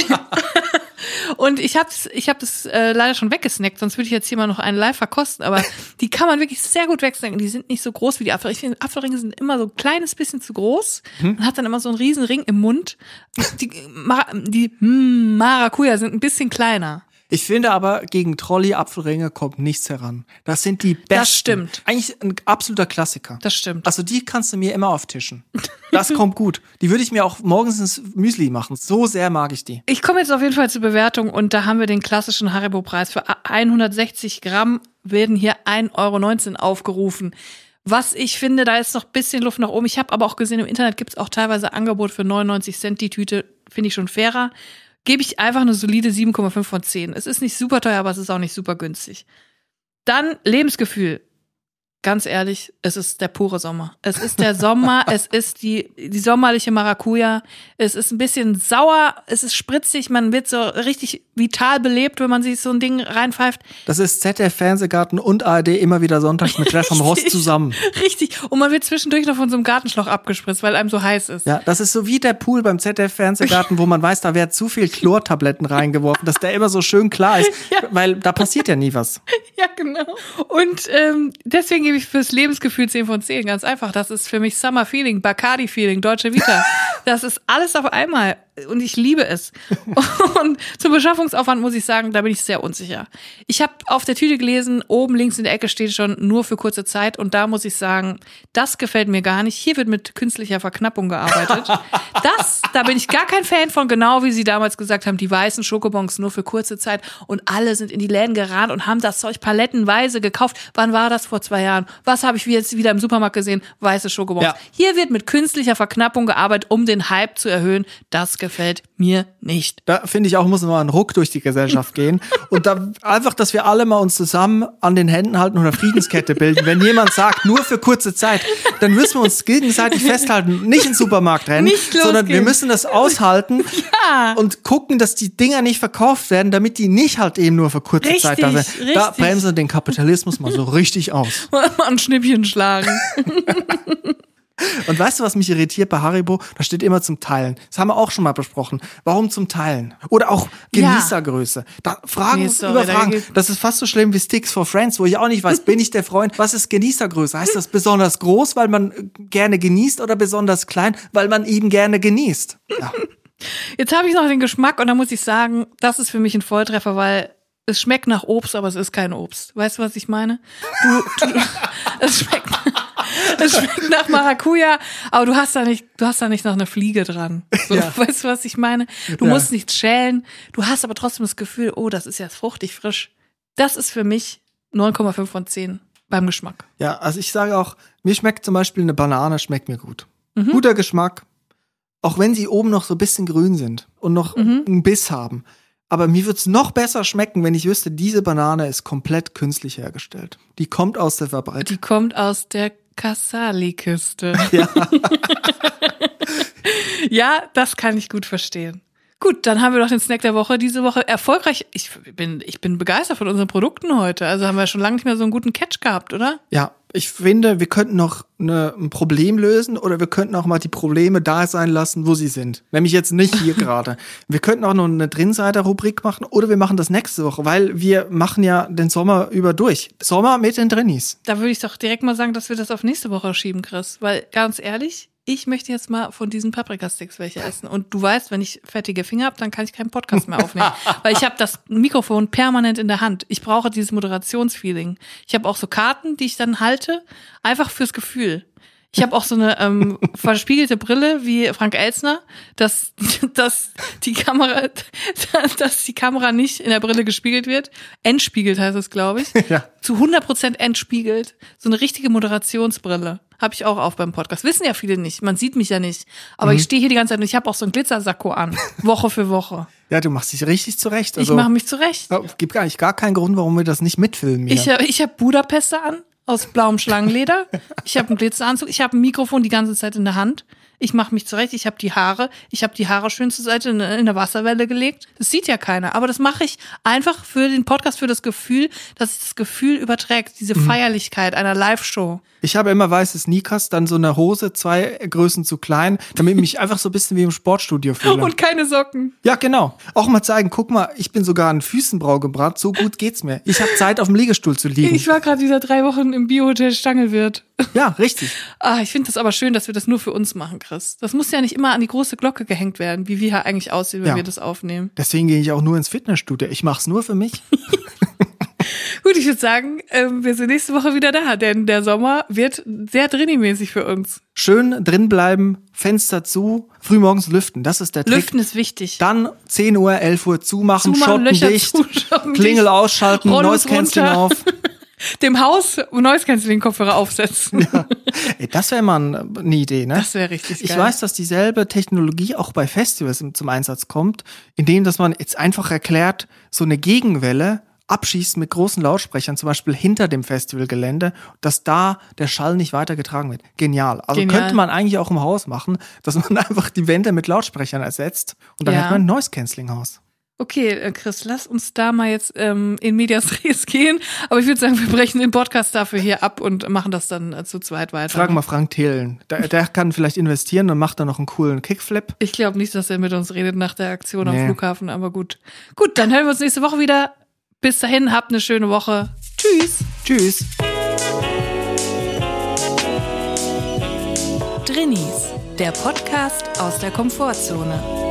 und ich hab's, ich hab das äh, leider schon weggesnackt, sonst würde ich jetzt hier mal noch einen live verkosten. Aber die kann man wirklich sehr gut wegsnacken. Die sind nicht so groß wie die Apfelringe. Ich finde, Apfelringe sind immer so ein kleines bisschen zu groß. Man hat dann immer so einen riesen Ring im Mund. Die, die mm, Maracuja sind ein bisschen kleiner. Ich finde aber, gegen Trolli-Apfelringe kommt nichts heran. Das sind die besten. Das stimmt. Eigentlich ein absoluter Klassiker. Das stimmt. Also die kannst du mir immer auftischen. Das kommt gut. Die würde ich mir auch morgens ins Müsli machen. So sehr mag ich die. Ich komme jetzt auf jeden Fall zur Bewertung und da haben wir den klassischen Haribo-Preis. Für hundertsechzig Gramm werden hier ein Euro neunzehn aufgerufen. Was ich finde, da ist noch ein bisschen Luft nach oben. Ich habe aber auch gesehen, im Internet gibt es auch teilweise Angebot für neunundneunzig Cent die Tüte. Finde ich schon fairer. Gebe ich einfach eine solide sieben Komma fünf von zehn. Es ist nicht super teuer, aber es ist auch nicht super günstig. Dann Lebensgefühl. Ganz ehrlich, es ist der pure Sommer. Es ist der Sommer, es ist die, die sommerliche Maracuja. Es ist ein bisschen sauer, es ist spritzig, man wird so richtig vital belebt, wenn man sich so ein Ding reinpfeift. Das ist Z D F-Fernsehgarten und A R D immer wieder sonntags mit Jeff am Rost zusammen. Richtig. Und man wird zwischendurch noch von so einem Gartenschlauch abgespritzt, weil einem so heiß ist. Ja, das ist so wie der Pool beim Z D F-Fernsehgarten, wo man weiß, da wird zu viel Chlortabletten reingeworfen, dass der immer so schön klar ist, ja. Weil da passiert ja nie was. Ja, genau. Und ähm, deswegen gebe ich fürs Lebensgefühl zehn von zehn. Ganz einfach. Das ist für mich Summer Feeling, Bacardi Feeling, Deutsche Vita. Das ist alles auf einmal. Und ich liebe es. Und zum Beschaffungsaufwand muss ich sagen, da bin ich sehr unsicher. Ich habe auf der Tüte gelesen, oben links in der Ecke steht schon nur für kurze Zeit. Und da muss ich sagen, das gefällt mir gar nicht. Hier wird mit künstlicher Verknappung gearbeitet. Das, da bin ich gar kein Fan von, genau wie sie damals gesagt haben, die weißen Schokobons nur für kurze Zeit. Und alle sind in die Läden gerannt und haben das Zeug palettenweise gekauft. Wann war das? Vor zwei Jahren. Was habe ich jetzt wieder im Supermarkt gesehen? Weiße Schokobons. Ja. Hier wird mit künstlicher Verknappung gearbeitet, um den Hype zu erhöhen. Das gefällt gefällt mir nicht. Da finde ich auch, muss mal ein Ruck durch die Gesellschaft gehen. Und da einfach, dass wir alle mal uns zusammen an den Händen halten und eine Friedenskette bilden. Wenn jemand sagt, nur für kurze Zeit, dann müssen wir uns gegenseitig festhalten, nicht in den Supermarkt rennen, Nicht sondern wir müssen das aushalten Ja. und gucken, dass die Dinger nicht verkauft werden, damit die nicht halt eben nur für kurze Richtig, Zeit da sind. Da richtig. bremsen wir den Kapitalismus mal so richtig aus. Mal ein Schnippchen schlagen. Und weißt du, was mich irritiert bei Haribo? Da steht immer zum Teilen. Das haben wir auch schon mal besprochen. Warum zum Teilen? Oder auch Genießergröße. Da Fragen Nee, nee, sorry, über da Fragen. geht- Das ist fast so schlimm wie Sticks for Friends, wo ich auch nicht weiß, bin ich der Freund? Was ist Genießergröße? Heißt das besonders groß, weil man äh, gerne genießt, oder besonders klein, weil man ihn gerne genießt? Ja. Jetzt habe ich noch den Geschmack und da muss ich sagen, das ist für mich ein Volltreffer, weil es schmeckt nach Obst, aber es ist kein Obst. Weißt du, was ich meine? Du, du, es schmeckt, es schmeckt nach Maracuja, aber du hast da nicht, du hast da nicht noch eine Fliege dran. So, Ja. Weißt du, was ich meine? Du Ja. musst nichts schälen, du hast aber trotzdem das Gefühl, oh, das ist jetzt fruchtig frisch. Das ist für mich neun Komma fünf von zehn beim Geschmack. Ja, also ich sage auch, mir schmeckt zum Beispiel eine Banane, schmeckt mir gut. Guter Geschmack, auch wenn sie oben noch so ein bisschen grün sind und noch einen Biss haben. Aber mir wird's noch besser schmecken, wenn ich wüsste, diese Banane ist komplett künstlich hergestellt. Die kommt aus der Fabrik. Die kommt aus der Casali-Küste. Ja. Ja, das kann ich gut verstehen. Gut, dann haben wir doch den Snack der Woche diese Woche erfolgreich. Ich bin, ich bin begeistert von unseren Produkten heute. Also haben wir schon lange nicht mehr so einen guten Catch gehabt, oder? Ja, ich finde, wir könnten noch eine, ein Problem lösen oder wir könnten auch mal die Probleme da sein lassen, wo sie sind. Nämlich jetzt nicht hier gerade. Wir könnten auch noch eine Drinseiter-Rubrik machen oder wir machen das nächste Woche, weil wir machen ja den Sommer über durch. Sommer mit den Drinnies. Da würde ich doch direkt mal sagen, dass wir das auf nächste Woche schieben, Chris. Weil, ganz ehrlich, ich möchte jetzt mal von diesen Paprikasticks welche essen. Und du weißt, wenn ich fettige Finger habe, dann kann ich keinen Podcast mehr aufnehmen. Weil ich habe das Mikrofon permanent in der Hand. Ich brauche dieses Moderationsfeeling. Ich habe auch so Karten, die ich dann halte, einfach fürs Gefühl. Ich habe auch so eine ähm, verspiegelte Brille wie Frank Elstner, dass, dass die Kamera, dass die Kamera nicht in der Brille gespiegelt wird. Entspiegelt heißt es, glaube ich. Ja. Zu hundert Prozent entspiegelt. So eine richtige Moderationsbrille. Habe ich auch auf beim Podcast. Wissen ja viele nicht. Man sieht mich ja nicht. Aber Mhm. ich stehe hier die ganze Zeit und ich habe auch so einen Glitzersacko an. Woche für Woche. Ja, du machst dich richtig zurecht. Also, ich mache mich zurecht. ja, gibt eigentlich gar keinen Grund, warum wir das nicht mitfilmen hier. Ich, hab- ich habe Budapester an, aus blauem Schlangenleder. Ich habe einen Glitzeranzug. Ich habe ein Mikrofon die ganze Zeit in der Hand. Ich mache mich zurecht. Ich habe die Haare. Ich habe die Haare schön zur Seite in, in der Wasserwelle gelegt. Das sieht ja keiner. Aber das mache ich einfach für den Podcast, für das Gefühl, dass sich das Gefühl überträgt. Diese Feierlichkeit einer Live-Show. Ich habe immer weiße Sneakers, dann so eine Hose, zwei Größen zu klein, damit ich mich einfach so ein bisschen wie im Sportstudio fühle. Und keine Socken. Ja, genau. Auch mal zeigen, guck mal, ich bin sogar an Füßenbrau gebrannt, so gut geht's mir. Ich habe Zeit, auf dem Liegestuhl zu liegen. Ich war gerade wieder drei Wochen im Biohotel Stangelwirt. Ja, richtig. Ah, ich finde das aber schön, dass wir das nur für uns machen, Chris. Das muss ja nicht immer an die große Glocke gehängt werden, wie wir hier eigentlich aussehen, wenn Ja. wir das aufnehmen. Deswegen gehe ich auch nur ins Fitnessstudio. Ich mach's nur für mich. Gut, ich würde sagen, ähm, wir sind nächste Woche wieder da, denn der Sommer wird sehr drinnimäßig für uns. Schön drin bleiben, Fenster zu, frühmorgens lüften. Das ist der Trick. Lüften ist wichtig. Dann zehn Uhr, elf Uhr zumachen, Zumachen, Schotten Löcher dicht, zuschotten, Klingel dicht, ausschalten, Rollos Noise Cancelling runter. auf. Dem Haus Noise Cancelling Kopfhörer aufsetzen. Ey, das wäre mal eine Idee, ne? Das wäre richtig Ich geil. weiß, dass dieselbe Technologie auch bei Festivals zum Einsatz kommt, indem dass man jetzt einfach erklärt, so eine Gegenwelle abschießt mit großen Lautsprechern, zum Beispiel hinter dem Festivalgelände, dass da der Schall nicht weitergetragen wird. Genial. Also Genial. könnte man eigentlich auch im Haus machen, dass man einfach die Wände mit Lautsprechern ersetzt und dann Ja. hat man ein Noise-Canceling-Haus. Okay, äh, Chris, lass uns da mal jetzt ähm, in Medias Res gehen. Aber ich würde sagen, wir brechen den Podcast dafür hier ab und machen das dann äh, zu zweit weiter. Frag mal Frank Thelen. Der, der kann vielleicht investieren und macht dann noch einen coolen Kickflip. Ich glaube nicht, dass er mit uns redet nach der Aktion am Nee. Flughafen, aber gut. Gut, dann hören wir uns nächste Woche wieder. Bis dahin, habt eine schöne Woche. Tschüss. Tschüss. Drinnies, der Podcast aus der Komfortzone.